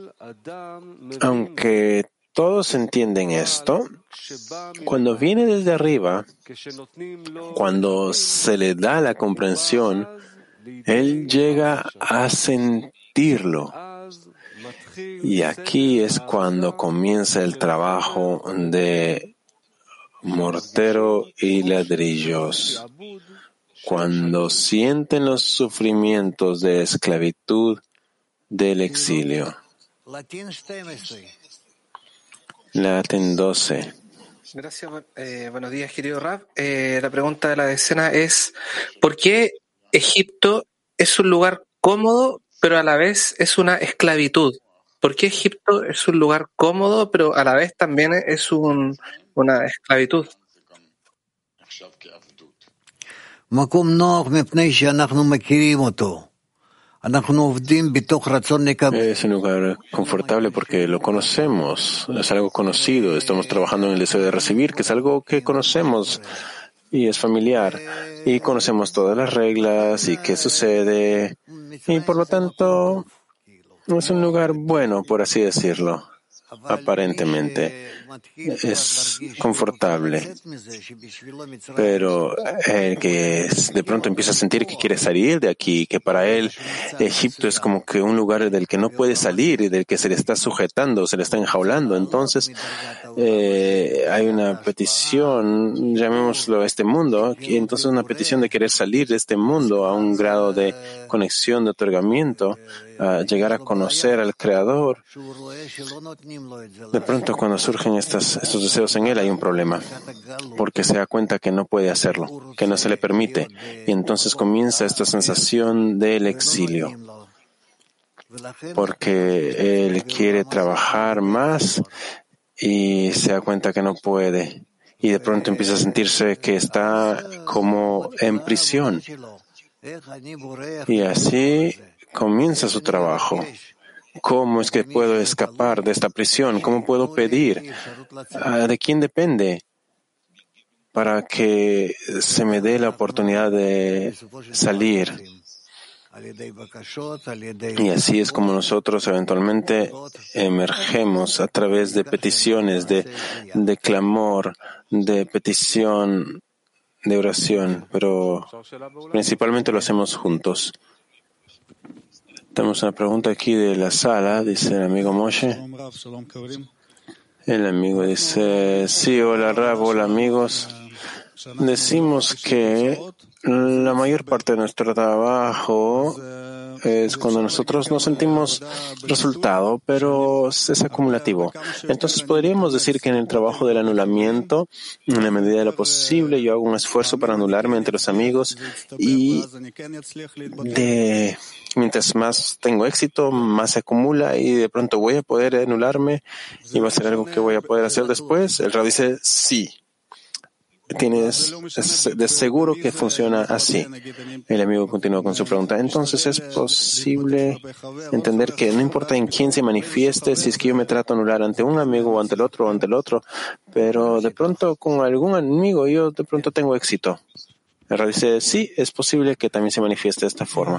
Aunque todos entienden esto, cuando viene desde arriba, cuando se le da la comprensión, él llega a sentirlo. Y aquí es cuando comienza el trabajo de mortero y ladrillos, cuando sienten los sufrimientos de esclavitud del exilio. Latín doce. Gracias, eh, buenos días, querido Rab. Eh, la pregunta de la decena es, ¿por qué Egipto es un lugar cómodo, pero a la vez es una esclavitud? ¿Por qué Egipto es un lugar cómodo, pero a la vez también es un, una esclavitud? Es un lugar confortable porque lo conocemos, es algo conocido, estamos trabajando en el deseo de recibir, que es algo que conocemos y es familiar, y conocemos todas las reglas y qué sucede, y por lo tanto es un lugar bueno, por así decirlo. Aparentemente es confortable, pero el que de pronto empieza a sentir que quiere salir de aquí, que para él Egipto es como que un lugar del que no puede salir y del que se le está sujetando, se le está enjaulando, entonces eh, hay una petición, llamémoslo este mundo, y entonces una petición de querer salir de este mundo a un grado de conexión, de otorgamiento, a llegar a conocer al Creador. De pronto, cuando surgen estas, estos deseos en él, hay un problema, porque se da cuenta que no puede hacerlo, que no se le permite, y entonces comienza esta sensación del exilio, porque él quiere trabajar más y se da cuenta que no puede, y de pronto empieza a sentirse que está como en prisión, y así comienza su trabajo. ¿Cómo es que puedo escapar de esta prisión? ¿Cómo puedo pedir? ¿De quién depende para que se me dé la oportunidad de salir? Y así es como nosotros eventualmente emergemos a través de peticiones, de, de clamor, de petición, de oración, pero principalmente lo hacemos juntos. Tenemos una pregunta aquí de la sala, dice el amigo Moshe. El amigo dice, sí, hola Rab, hola amigos. Decimos que la mayor parte de nuestro trabajo es cuando nosotros no sentimos resultado, pero es acumulativo. Entonces podríamos decir que en el trabajo del anulamiento, en la medida de lo posible, yo hago un esfuerzo para anularme entre los amigos y de, mientras más tengo éxito, más se acumula y de pronto voy a poder anularme y va a ser algo que voy a poder hacer después. El Rab dice, sí. Tienes de seguro que funciona así. El amigo continúa con su pregunta. Entonces es posible entender que no importa en quién se manifieste, si es que yo me trato de anular ante un amigo o ante el otro o ante el otro, pero de pronto con algún amigo yo de pronto tengo éxito. El Rab dice, sí, es posible que también se manifieste de esta forma.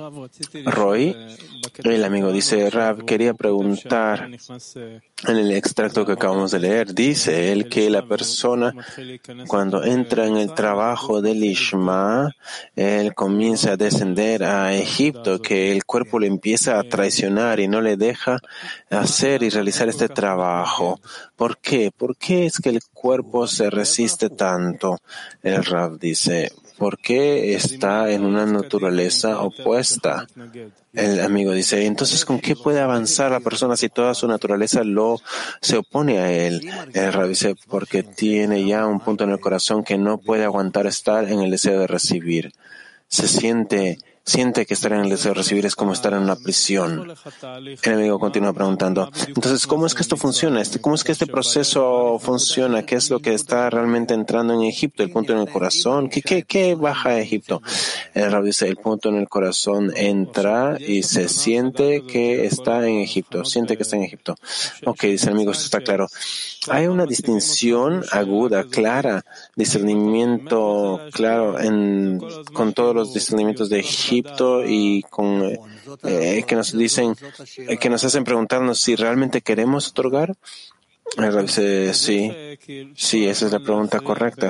Roy, el amigo dice, Rab, quería preguntar, en el extracto que acabamos de leer, dice él que la persona, cuando entra en el trabajo del Ishma, él comienza a descender a Egipto, que el cuerpo le empieza a traicionar y no le deja hacer y realizar este trabajo. ¿Por qué? ¿Por qué es que el cuerpo se resiste tanto? El Rab dice, ¿por qué está en una naturaleza opuesta? El amigo dice, entonces, ¿con qué puede avanzar la persona si toda su naturaleza lo se opone a él? El Rab dice, porque tiene ya un punto en el corazón que no puede aguantar estar en el deseo de recibir. Se siente Siente que estar en el deseo de recibir es como estar en una prisión. El amigo continúa preguntando, entonces, ¿cómo es que esto funciona? ¿Cómo es que este proceso funciona? ¿Qué es lo que está realmente entrando en Egipto? ¿El punto en el corazón? ¿Qué, qué, qué baja a Egipto? El Rab dice, el punto en el corazón entra y se siente que está en Egipto. Siente que está en Egipto. Ok, dice el amigo, esto está claro. Hay una distinción aguda, clara, discernimiento claro en, con todos los discernimientos de Egipto y con eh, que nos dicen, eh, que nos hacen preguntarnos si realmente queremos otorgar. Dice, sí, sí, esa es la pregunta correcta.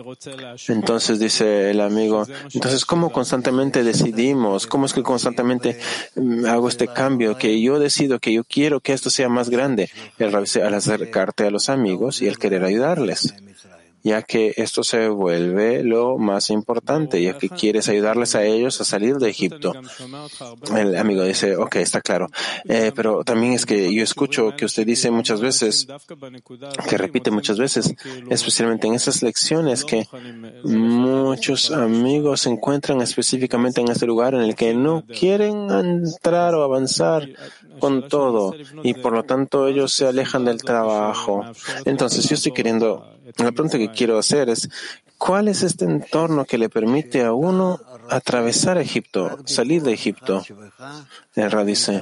Entonces dice el amigo, entonces, ¿cómo constantemente decidimos? ¿Cómo es que constantemente hago este cambio? Que yo decido que yo quiero que esto sea más grande. El Rab dice, al acercarte a los amigos y al querer ayudarles. ya que esto se vuelve lo más importante, ya que quieres ayudarles a ellos a salir de Egipto. El amigo dice, ok, está claro. Eh, pero también es que yo escucho que usted dice muchas veces, que repite muchas veces, especialmente en esas lecciones, que muchos amigos se encuentran específicamente en este lugar en el que no quieren entrar o avanzar con todo y por lo tanto ellos se alejan del trabajo. Entonces yo estoy queriendo, la pregunta que quiero hacer es, ¿cuál es este entorno que le permite a uno atravesar Egipto, salir de Egipto? El Rab dice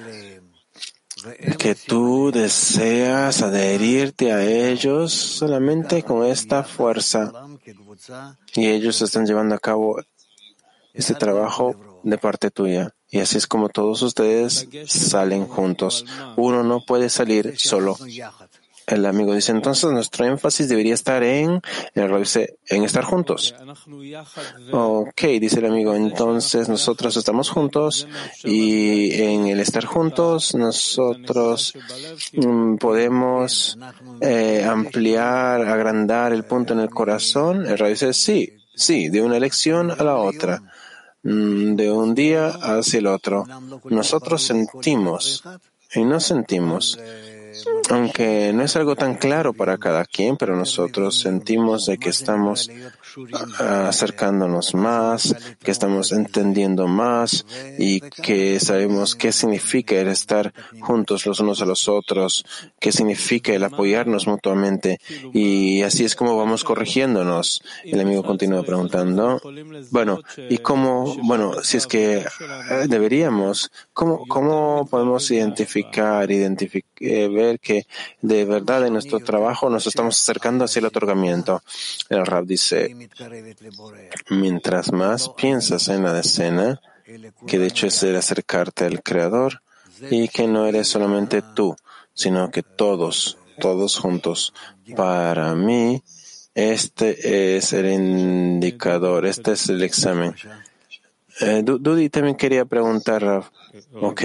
que tú deseas adherirte a ellos solamente con esta fuerza y ellos están llevando a cabo este trabajo de parte tuya. Y así es como todos ustedes salen juntos. Uno no puede salir solo. El amigo dice, entonces nuestro énfasis debería estar en, el Rab dice, en estar juntos. Ok, dice el amigo, entonces nosotros estamos juntos y en el estar juntos nosotros mm, podemos eh, ampliar, agrandar el punto en el corazón. El Rab dice, sí, sí, de una elección a la otra, mm, de un día hacia el otro. Nosotros sentimos y no sentimos. Aunque no es algo tan claro para cada quien, pero nosotros sentimos de que estamos acercándonos más, que estamos entendiendo más y que sabemos qué significa el estar juntos los unos a los otros, qué significa el apoyarnos mutuamente y así es como vamos corrigiéndonos. El amigo continúa preguntando, bueno, ¿y cómo, bueno, si es que deberíamos, cómo, cómo podemos identificar, identificar, eh, ver que de verdad en nuestro trabajo nos estamos acercando hacia el otorgamiento? El Rab dice, mientras más piensas en la decena, que de hecho es el acercarte al Creador, y que no eres solamente tú, sino que todos, todos juntos. Para mí, este es el indicador, este es el examen. Eh, Dudi también quería preguntar, Rav. Ok.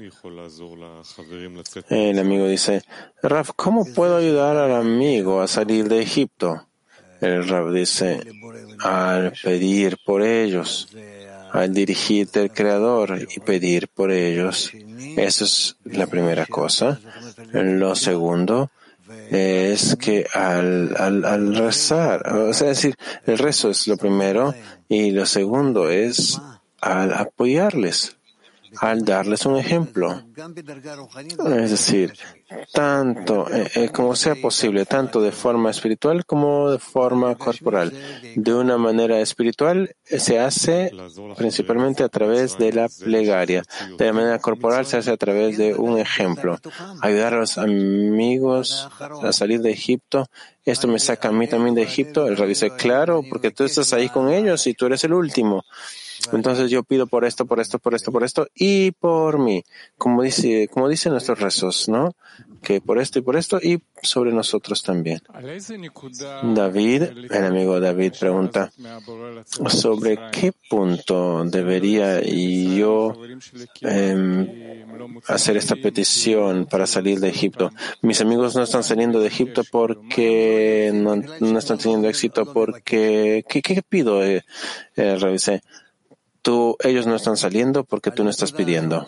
El amigo dice, Rav, ¿cómo puedo ayudar al amigo a salir de Egipto? El Rav dice, al pedir por ellos, al dirigirte al Creador y pedir por ellos. Eso es la primera cosa. Lo segundo es que al, al, al rezar, o sea, es decir, el rezo es lo primero y lo segundo es al apoyarles, al darles un ejemplo. Es decir, tanto eh, eh, como sea posible, tanto de forma espiritual como de forma corporal. De una manera espiritual eh, se hace principalmente a través de la plegaria. De la manera corporal se hace a través de un ejemplo. Ayudar a los amigos a salir de Egipto. Esto me saca a mí también de Egipto. El Rab dice, claro, porque tú estás ahí con ellos y tú eres el último. Entonces yo pido por esto, por esto, por esto, por esto y por mí, como dice, como dicen nuestros rezos, ¿no? Que por esto y por esto y sobre nosotros también. David, el amigo David pregunta, ¿sobre qué punto debería yo eh, hacer esta petición para salir de Egipto? Mis amigos no están saliendo de Egipto porque no, no están teniendo éxito porque, ¿qué, qué pido? Eh, eh, revisé. Tú, ellos no están saliendo porque tú no estás pidiendo.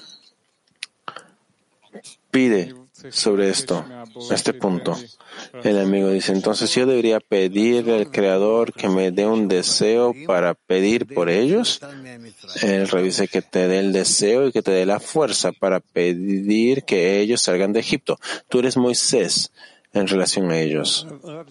Pide sobre esto, este punto. El amigo dice, entonces yo debería pedir al Creador que me dé un deseo para pedir por ellos. Él revise que te dé el deseo y que te dé la fuerza para pedir que ellos salgan de Egipto. Tú eres Moisés en relación a ellos.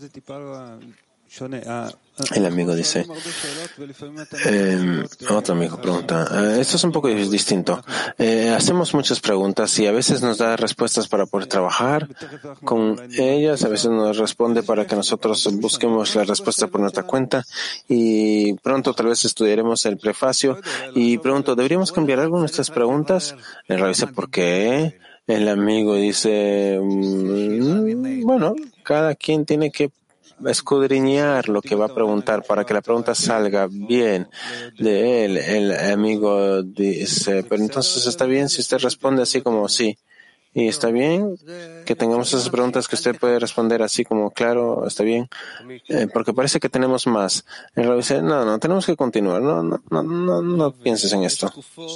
El amigo dice, eh, otro amigo pregunta, eh, esto es un poco distinto. Eh, hacemos muchas preguntas y a veces nos da respuestas para poder trabajar con ellas, a veces nos responde para que nosotros busquemos la respuesta por nuestra cuenta y pronto tal vez estudiaremos el prefacio y pregunto, ¿deberíamos cambiar algo en nuestras preguntas? El Rab dice, ¿por qué? El amigo dice, mmm, bueno, cada quien tiene que escudriñar lo que va a preguntar para que la pregunta salga bien de él. El amigo dice, pero entonces está bien si usted responde así como sí. Y está bien que tengamos esas preguntas que usted puede responder así como, claro, está bien, eh, porque parece que tenemos más. El Rab dice, no, no, tenemos que continuar, no, no, no, no, no pienses en esto.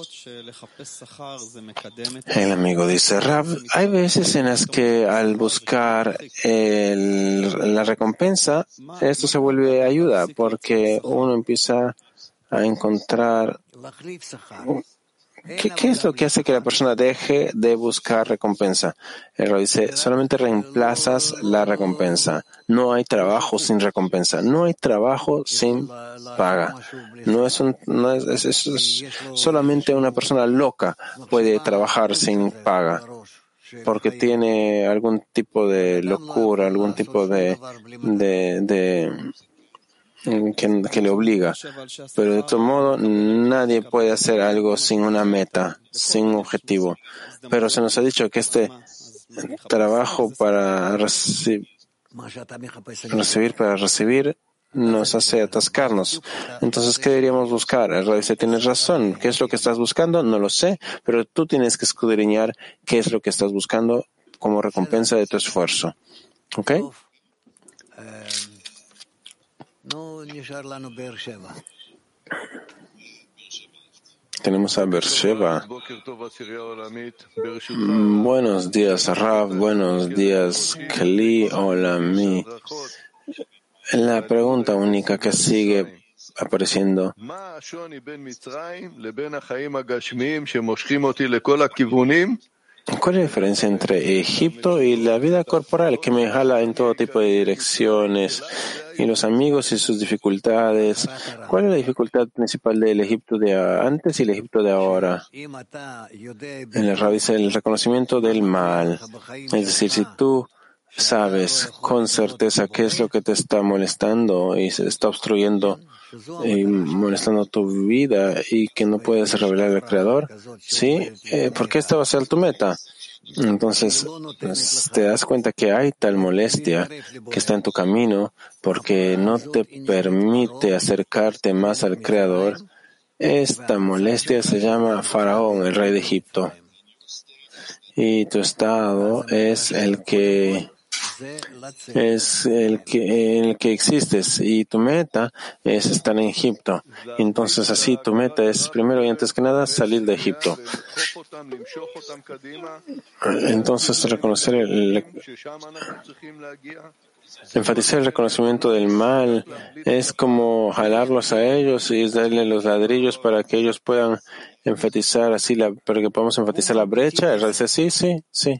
El amigo dice, Rab, hay veces en las que al buscar el, la recompensa, esto se vuelve ayuda, porque uno empieza a encontrar ¿Qué, ¿Qué es lo que hace que la persona deje de buscar recompensa? El Rab dice, solamente reemplazas la recompensa. No hay trabajo sin recompensa. No hay trabajo sin paga. No es, un, no es, es, es, es solamente una persona loca puede trabajar sin paga, porque tiene algún tipo de locura, algún tipo de, de, de Que, que le obliga, pero de todo modo nadie puede hacer algo sin una meta, sin un objetivo. Pero se nos ha dicho que este trabajo para reci- recibir, para recibir, nos hace atascarnos. Entonces, ¿qué deberíamos buscar? El Rab dice, tienes razón. ¿Qué es lo que estás buscando? No lo sé, pero tú tienes que escudriñar qué es lo que estás buscando como recompensa de tu esfuerzo. ¿Ok? Tenemos a Beersheba. Buenos días, Rav. Buenos días, Kli. Hola, mi. La pregunta única que sigue apareciendo. ¿Cuál es la diferencia entre Egipto y la vida corporal que me jala en todo tipo de direcciones, y los amigos y sus dificultades? ¿Cuál es la dificultad principal del Egipto de antes y el Egipto de ahora? En el Rab dice el reconocimiento del mal. Es decir, si tú sabes con certeza qué es lo que te está molestando y se está obstruyendo y molestando tu vida y que no puedes revelar al Creador, ¿sí? Eh, ¿Por qué esta va a ser tu meta? Entonces, pues, te das cuenta que hay tal molestia que está en tu camino porque no te permite acercarte más al Creador. Esta molestia se llama Faraón, el rey de Egipto. Y tu estado es el que es el que, el que existes, y tu meta es estar en Egipto. Entonces así tu meta es primero y antes que nada salir de Egipto. Entonces reconocer el, enfatizar el reconocimiento del mal es como jalarlos a ellos y darle los ladrillos para que ellos puedan enfatizar así la, para que podamos enfatizar la brecha. Él dice sí, sí, sí.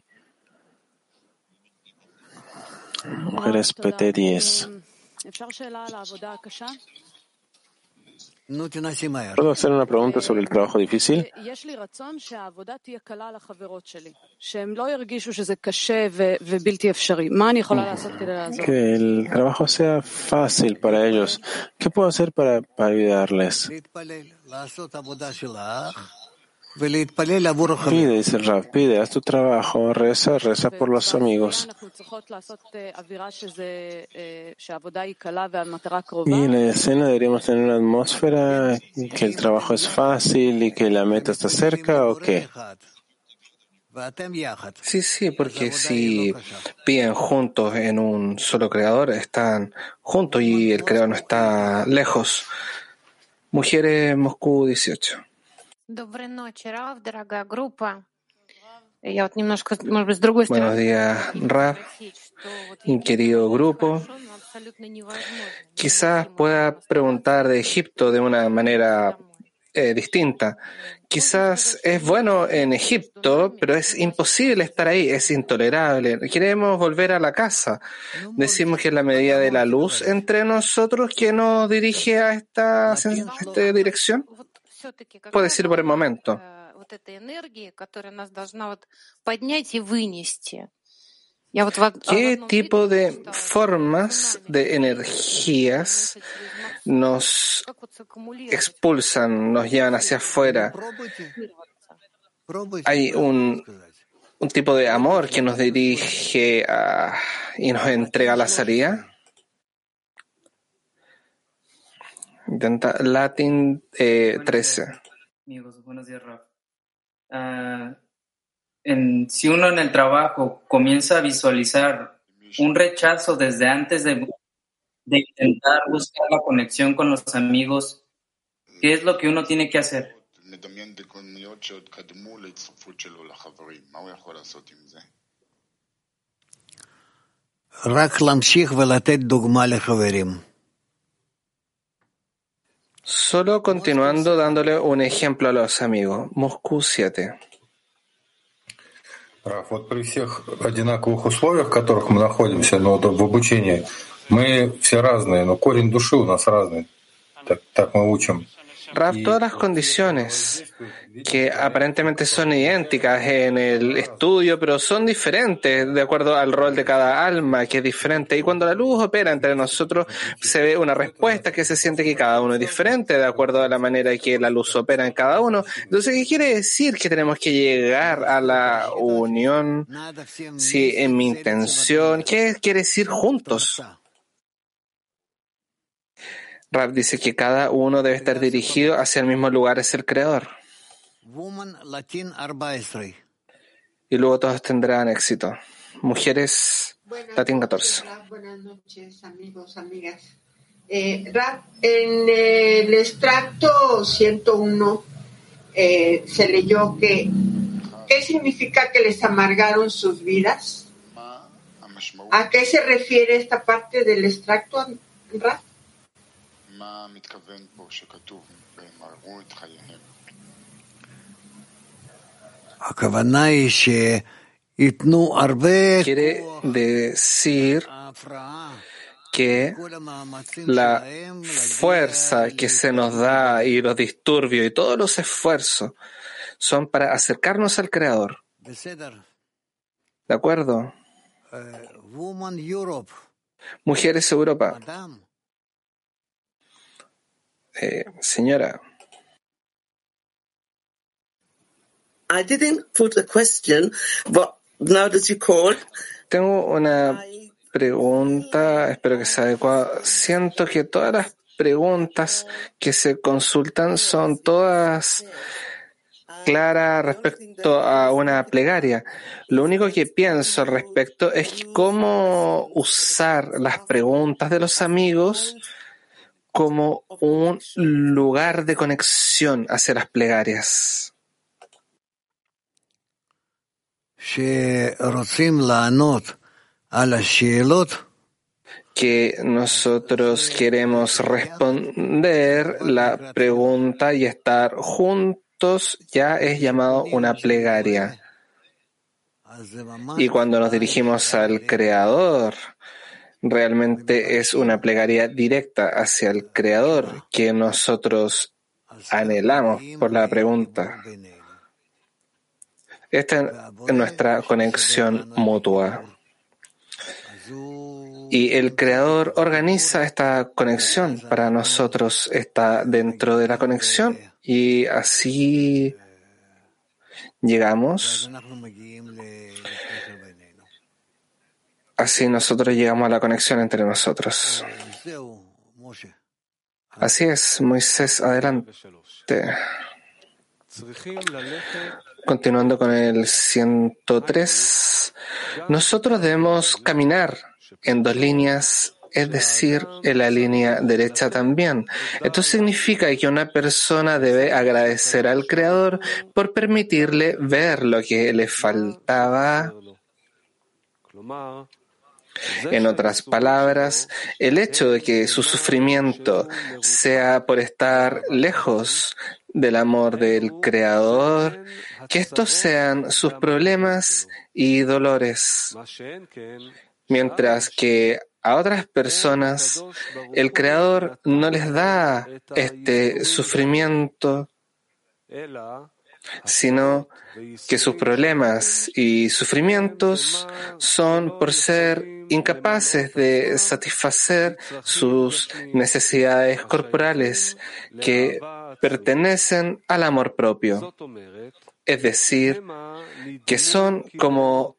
Mujeres P T diez. ¿Puedo hacer una pregunta sobre el trabajo difícil? Que el trabajo sea fácil para ellos. ¿Qué puedo hacer para, para ayudarles? Pide, dice el Rav, pide, haz tu trabajo, reza, reza por los amigos. Y en la escena deberíamos tener una atmósfera que el trabajo es fácil y que la meta está cerca, ¿o qué? Sí, sí, porque si piden juntos en un solo creador, están juntos y el creador no está lejos. Mujeres Moscú dieciocho. Buenos días, Rav, y querido grupo. Quizás pueda preguntar de Egipto de una manera eh, distinta. Quizás es bueno en Egipto, pero es imposible estar ahí, es intolerable. Queremos volver a la casa. Decimos que es la medida de la luz entre nosotros que nos dirige a esta, a esta dirección. Puede decir por el momento. ¿Qué tipo de formas de energías nos expulsan, nos llevan hacia afuera? Hay un, un tipo de amor que nos dirige a, y nos entrega la salida. Intenta Latin eh, trece. Amigos, buenos días, Rav. Uh, en, si uno en el trabajo comienza a visualizar un rechazo desde antes de, de intentar buscar la conexión con los amigos, ¿qué es lo que uno tiene que hacer? Solo continuando dándole un ejemplo a los amigos. Moscú siete. Вот при всех одинаковых условиях, в которых мы находимся, но в обучении, мы все разные, но корень души у нас разный. Так, так мы учим. Rav, todas las condiciones que aparentemente son idénticas en el estudio, pero son diferentes de acuerdo al rol de cada alma, que es diferente. Y cuando la luz opera entre nosotros, se ve una respuesta que se siente que cada uno es diferente de acuerdo a la manera que la luz opera en cada uno. Entonces, ¿qué quiere decir que tenemos que llegar a la unión? Si en mi intención, ¿qué quiere decir juntos? Rav dice que cada uno debe estar dirigido hacia el mismo lugar, es el Creador. Y luego todos tendrán éxito. Mujeres, buenas Latín noches, catorce. Rav, buenas noches, amigos, amigas. Eh, Rav, en el extracto ciento uno eh, se leyó que ¿qué significa que les amargaron sus vidas? ¿A qué se refiere esta parte del extracto, Rav? Quiere decir que la fuerza que se nos da y los disturbios y todos los esfuerzos son para acercarnos al Creador. ¿De acuerdo? Mujeres Europa. Eh, señora. I didn't put a question, but now that you called, Tengo una pregunta, espero que sea adecuada. Siento que todas las preguntas que se consultan son todas claras respecto a una plegaria. Lo único que pienso al respecto es cómo usar las preguntas de los amigos como un lugar de conexión hacia las plegarias. Que nosotros queremos responder la pregunta y estar juntos ya es llamado una plegaria. Y cuando nos dirigimos al Creador, realmente es una plegaria directa hacia el Creador que nosotros anhelamos por la pregunta. Esta es nuestra conexión mutua. Y el Creador organiza esta conexión para nosotros, está dentro de la conexión y así llegamos. Así nosotros llegamos a la conexión entre nosotros. Así es, Moisés, adelante. Continuando con el ciento tres, nosotros debemos caminar en dos líneas, es decir, en la línea derecha también. Esto significa que una persona debe agradecer al Creador por permitirle ver lo que le faltaba. En otras palabras, el hecho de que su sufrimiento sea por estar lejos del amor del Creador, que estos sean sus problemas y dolores, mientras que a otras personas el Creador no les da este sufrimiento, sino que sus problemas y sufrimientos son por ser incapaces de satisfacer sus necesidades corporales que pertenecen al amor propio, es decir, que son como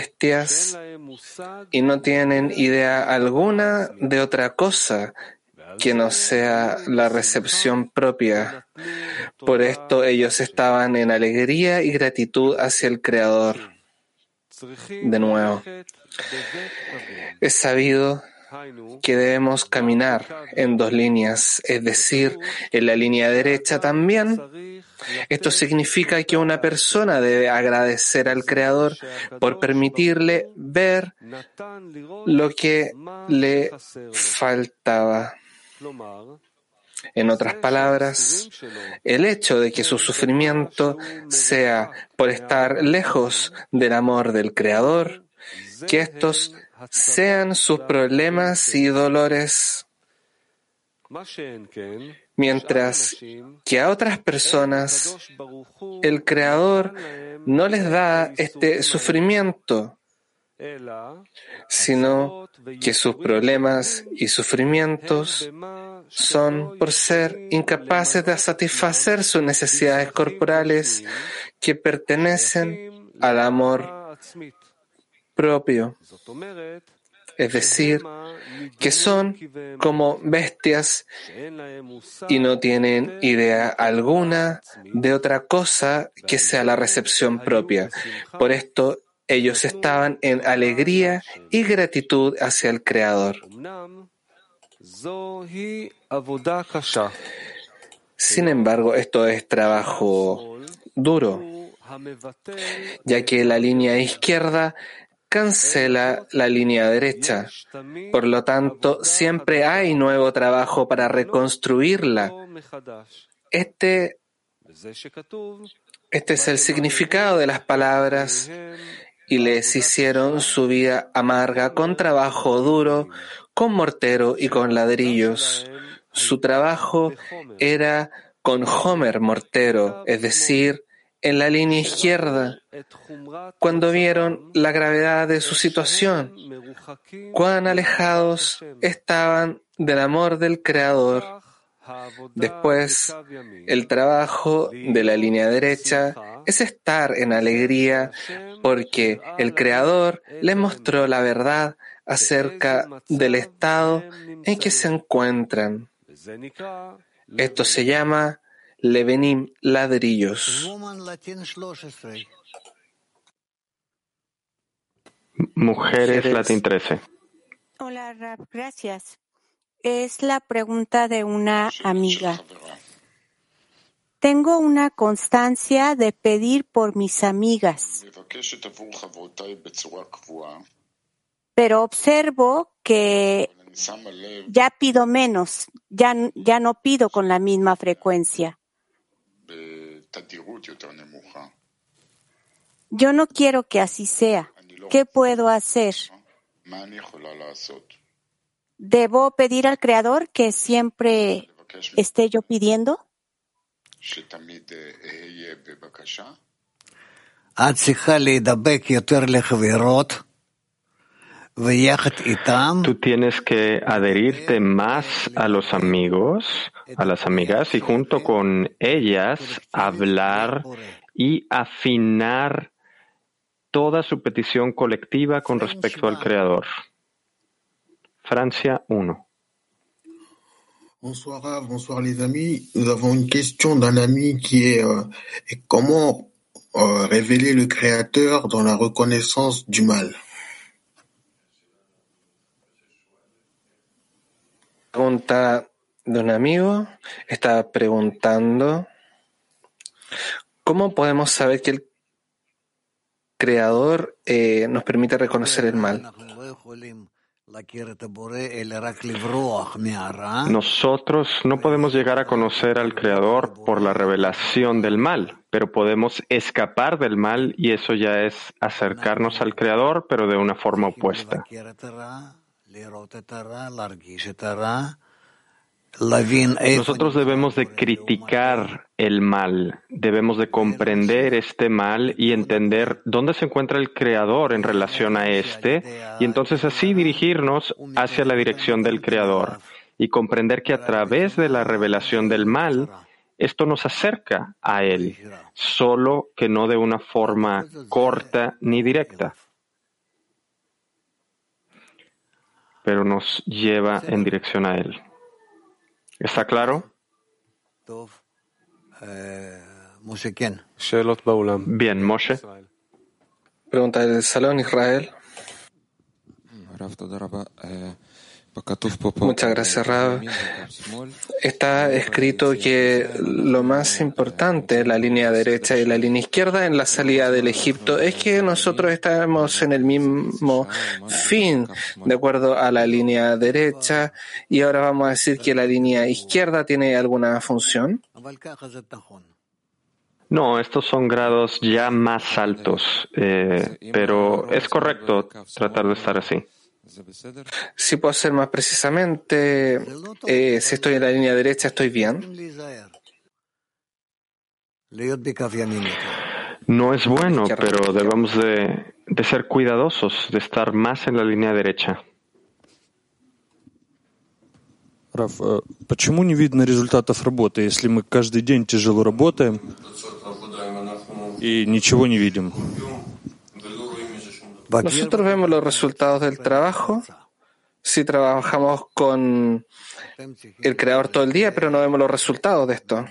bestias y no tienen idea alguna de otra cosa que no sea la recepción propia. Por esto ellos estaban en alegría y gratitud hacia el Creador. De nuevo, es sabido que debemos caminar en dos líneas, es decir, en la línea derecha también. Esto significa que una persona debe agradecer al Creador por permitirle ver lo que le faltaba. En otras palabras, el hecho de que su sufrimiento sea por estar lejos del amor del Creador, que estos sean sus problemas y dolores, mientras que a otras personas el Creador no les da este sufrimiento, sino que sus problemas y sufrimientos son por ser incapaces de satisfacer sus necesidades corporales que pertenecen al amor propio. Es decir, que son como bestias y no tienen idea alguna de otra cosa que sea la recepción propia. Por esto, ellos estaban en alegría y gratitud hacia el Creador. Sin embargo, esto es trabajo duro, ya que la línea izquierda cancela la línea derecha. Por lo tanto, siempre hay nuevo trabajo para reconstruirla. Este, este es el significado de las palabras: y les hicieron su vida amarga con trabajo duro, con mortero y con ladrillos. Su trabajo era con Homer mortero, es decir, en la línea izquierda. Cuando vieron la gravedad de su situación, cuán alejados estaban del amor del Creador. Después, el trabajo de la línea derecha es estar en alegría porque el Creador les mostró la verdad acerca del estado en que se encuentran. Esto se llama Levenim, ladrillos. Mujeres Latin trece. Hola, Rab, gracias. Es la pregunta de una amiga. Tengo una constancia de pedir por mis amigas, pero observo que ya pido menos, ya, ya no pido con la misma frecuencia. Yo no quiero que así sea. ¿Qué puedo hacer? ¿Debo pedir al Creador que siempre esté yo pidiendo? Tú tienes que adherirte más a los amigos, a las amigas, y junto con ellas hablar y afinar toda su petición colectiva con respecto al Creador. Francia uno. Bonsoir Rav, bonsoir les amis. Nous avons une question d'un ami qui est euh, comment euh, révéler le Créateur dans la reconnaissance du mal. Pregunta de un amigo está preguntando ¿cómo podemos saber que el Creador eh, nos permite reconocer el mal? Nosotros no podemos llegar a conocer al Creador por la revelación del mal, pero podemos escapar del mal y eso ya es acercarnos al Creador, pero de una forma opuesta. Nosotros debemos de criticar el mal, debemos de comprender este mal y entender dónde se encuentra el Creador en relación a este, y entonces así dirigirnos hacia la dirección del Creador y comprender que a través de la revelación del mal, esto nos acerca a Él, solo que no de una forma corta ni directa, pero nos lleva en dirección a Él. ¿Está claro? Bien, Moshe. Pregunta del Salón, Israel. Muchas gracias, Rab. Está escrito que lo más importante, la línea derecha y la línea izquierda en la salida del Egipto, es que nosotros estamos en el mismo fin, de acuerdo a la línea derecha, y ahora vamos a decir que la línea izquierda tiene alguna función. No, estos son grados ya más altos, eh, pero es correcto tratar de estar así. Si puedo ser más precisamente, eh, si estoy en la línea derecha, ¿estoy bien? No es bueno, pero debemos de, de ser cuidadosos, de estar más en la línea derecha. Раф, почему не видно результатов работы, если мы каждый день тяжело работаем y ничего не видим? Nosotros vemos los resultados del trabajo si trabajamos con el creador todo el día, pero no vemos los resultados de esto.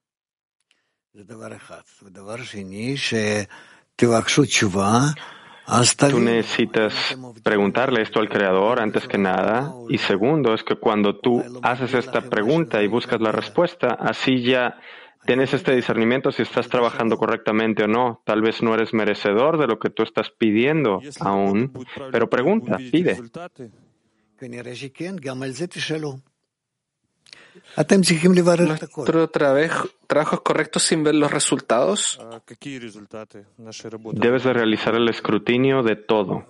Tú necesitas preguntarle esto al creador antes que nada. Y segundo, es que cuando tú haces esta pregunta y buscas la respuesta, así ya tienes este discernimiento si estás trabajando correctamente o no. Tal vez no eres merecedor de lo que tú estás pidiendo aún, pero pregunta, pide. ¿Nuestro trabajo, trabajo es correcto sin ver los resultados? Debes de realizar el escrutinio de todo.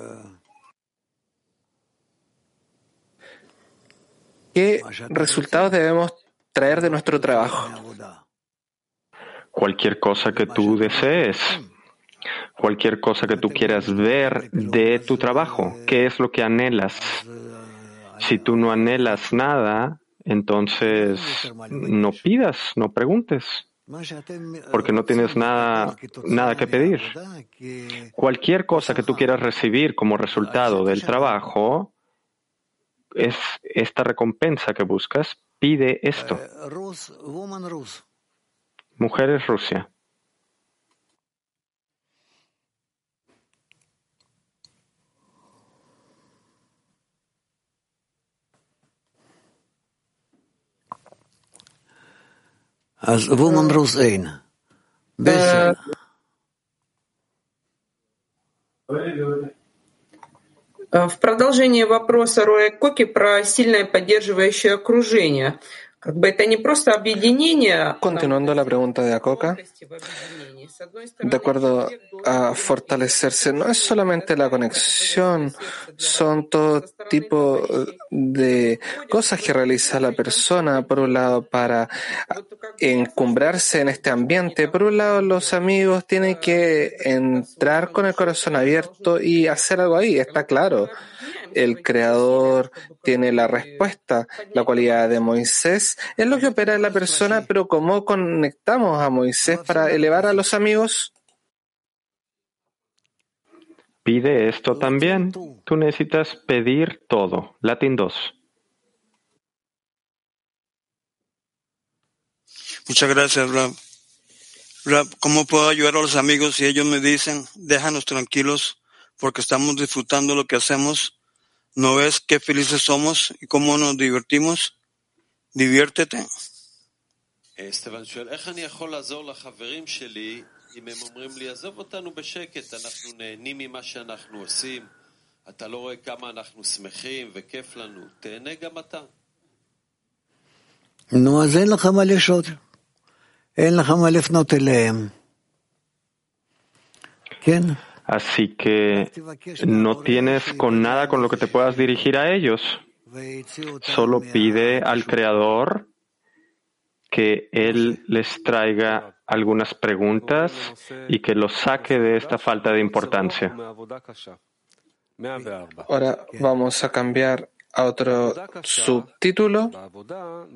¿Qué resultados debemos traer de nuestro trabajo? Cualquier cosa que tú desees, cualquier cosa que tú quieras ver de tu trabajo. ¿Qué es lo que anhelas? Si tú no anhelas nada, entonces no pidas, no preguntes, porque no tienes nada, nada que pedir. Cualquier cosa que tú quieras recibir como resultado del trabajo es esta recompensa que buscas. Pide esto. Mujeres Rusia. אז woman Rus ein. Besser. В продолжение вопроса Роя Коки про сильное поддерживающее окружение. Как бы это не просто объединение. Continuando la pregunta de Akoka, de acuerdo a fortalecerse, no es solamente la conexión, son todo tipo de cosas que realiza la persona, por un lado, para encumbrarse en este ambiente. Por un lado, los amigos tienen que entrar con el corazón abierto y hacer algo ahí, está claro. El Creador tiene la respuesta, la cualidad de Moisés es lo que opera en la persona, pero ¿cómo conectamos a Moisés para elevar a los amigos? Pide esto también. Tú necesitas pedir todo. Latín dos. Muchas gracias, Rab. Rab, ¿cómo puedo ayudar a los amigos si ellos me dicen, déjanos tranquilos porque estamos disfrutando lo que hacemos? ¿No ves qué felices somos y cómo nos divertimos? Diviértete. Esteban שואל, איך אני יכול לעזור לחברים שלי אם הם אומרים לי, עזוב אותנו בשקט, אנחנו נהנים ממה שאנחנו עושים, אתה לא רואה כמה אנחנו שמחים וכיף לנו, תהנה גם אתה. נו, אז אין לך מה לשאול. אין לך מה לפנות אליהם. כן? Así que no tienes con nada con lo que te puedas dirigir a ellos. Solo pide al Creador que Él les traiga algunas preguntas y que los saque de esta falta de importancia. Ahora vamos a cambiar a otro subtítulo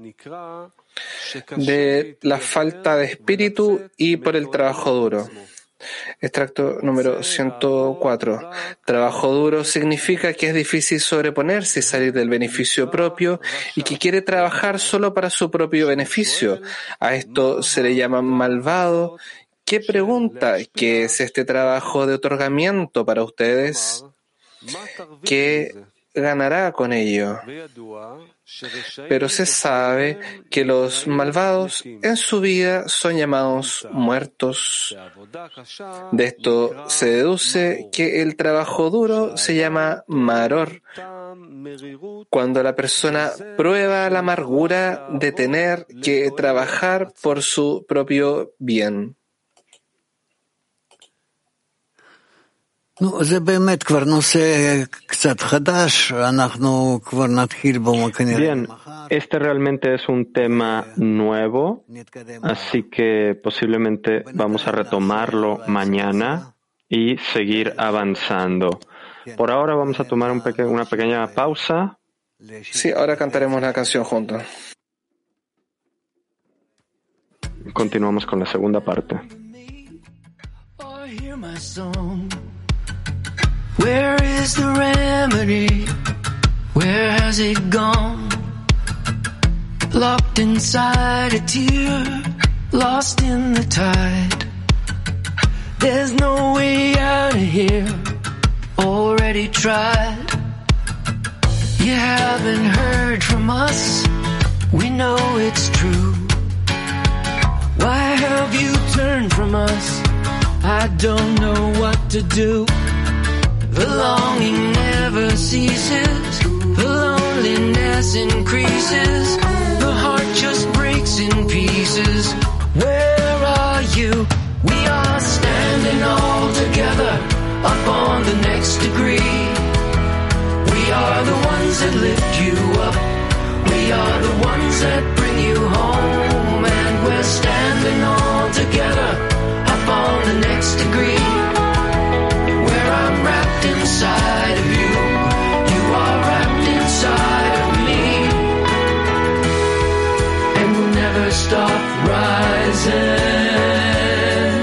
de la falta de espíritu y por el trabajo duro. Extracto número ciento cuatro. Trabajo duro significa que es difícil sobreponerse y salir del beneficio propio y que quiere trabajar solo para su propio beneficio. A esto se le llama malvado. ¿Qué pregunta? ¿Qué es este trabajo de otorgamiento para ustedes? ¿Qué ganará con ello? Pero se sabe que los malvados en su vida son llamados muertos. De esto se deduce que el trabajo duro se llama maror, cuando la persona prueba la amargura de tener que trabajar por su propio bien. Bien, este realmente es un tema nuevo, así que posiblemente vamos a retomarlo mañana y seguir avanzando. Por ahora vamos a tomar un peque- una pequeña pausa. Sí, ahora cantaremos la canción juntos. Continuamos con la segunda parte. Hear my song. Where is the remedy? Where has it gone? Locked inside a tear, lost in the tide. There's no way out of here, already tried. You haven't heard from us, we know it's true. Why have you turned from us? I don't know what to do. The longing never ceases, the loneliness increases, the heart just breaks in pieces. Where are you? We are standing all together up on the next degree. We are the ones that lift you up, we are the ones that bring you home, and we're standing all together on the next degree, where I'm wrapped inside of you, you are wrapped inside of me, and we'll never stop rising,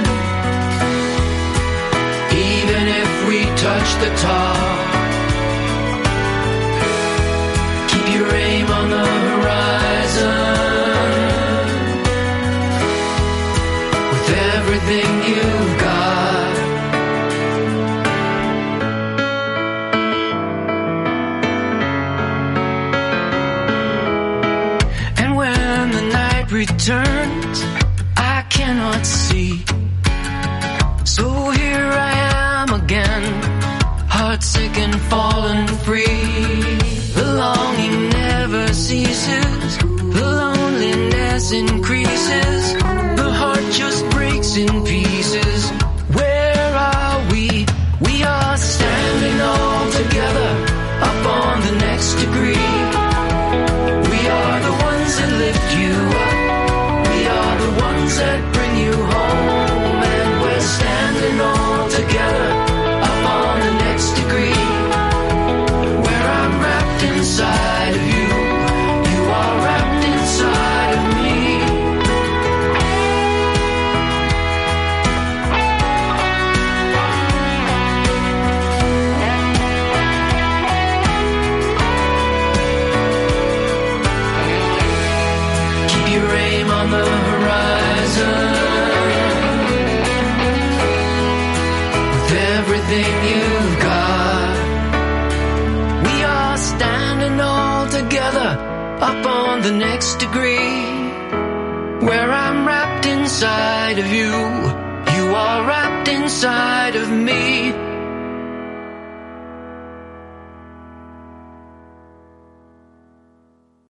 even if we touch the top. Keep your aim on the horizon, everything you've got. And when the night returns, I cannot see. So here I am again, heartsick and fallen free. The longing never ceases, the loneliness increases, the heart just breaks in pieces. Where are we? We are standing all together up on the next degree. We are the ones that lift you up, we are the ones that bring you home, and we're standing all together up on the next degree, where I'm wrapped inside of you, you are wrapped inside of me. On the horizon, with everything you've got, we are standing all together up on the next degree, where I'm wrapped inside of you, you are wrapped inside of me.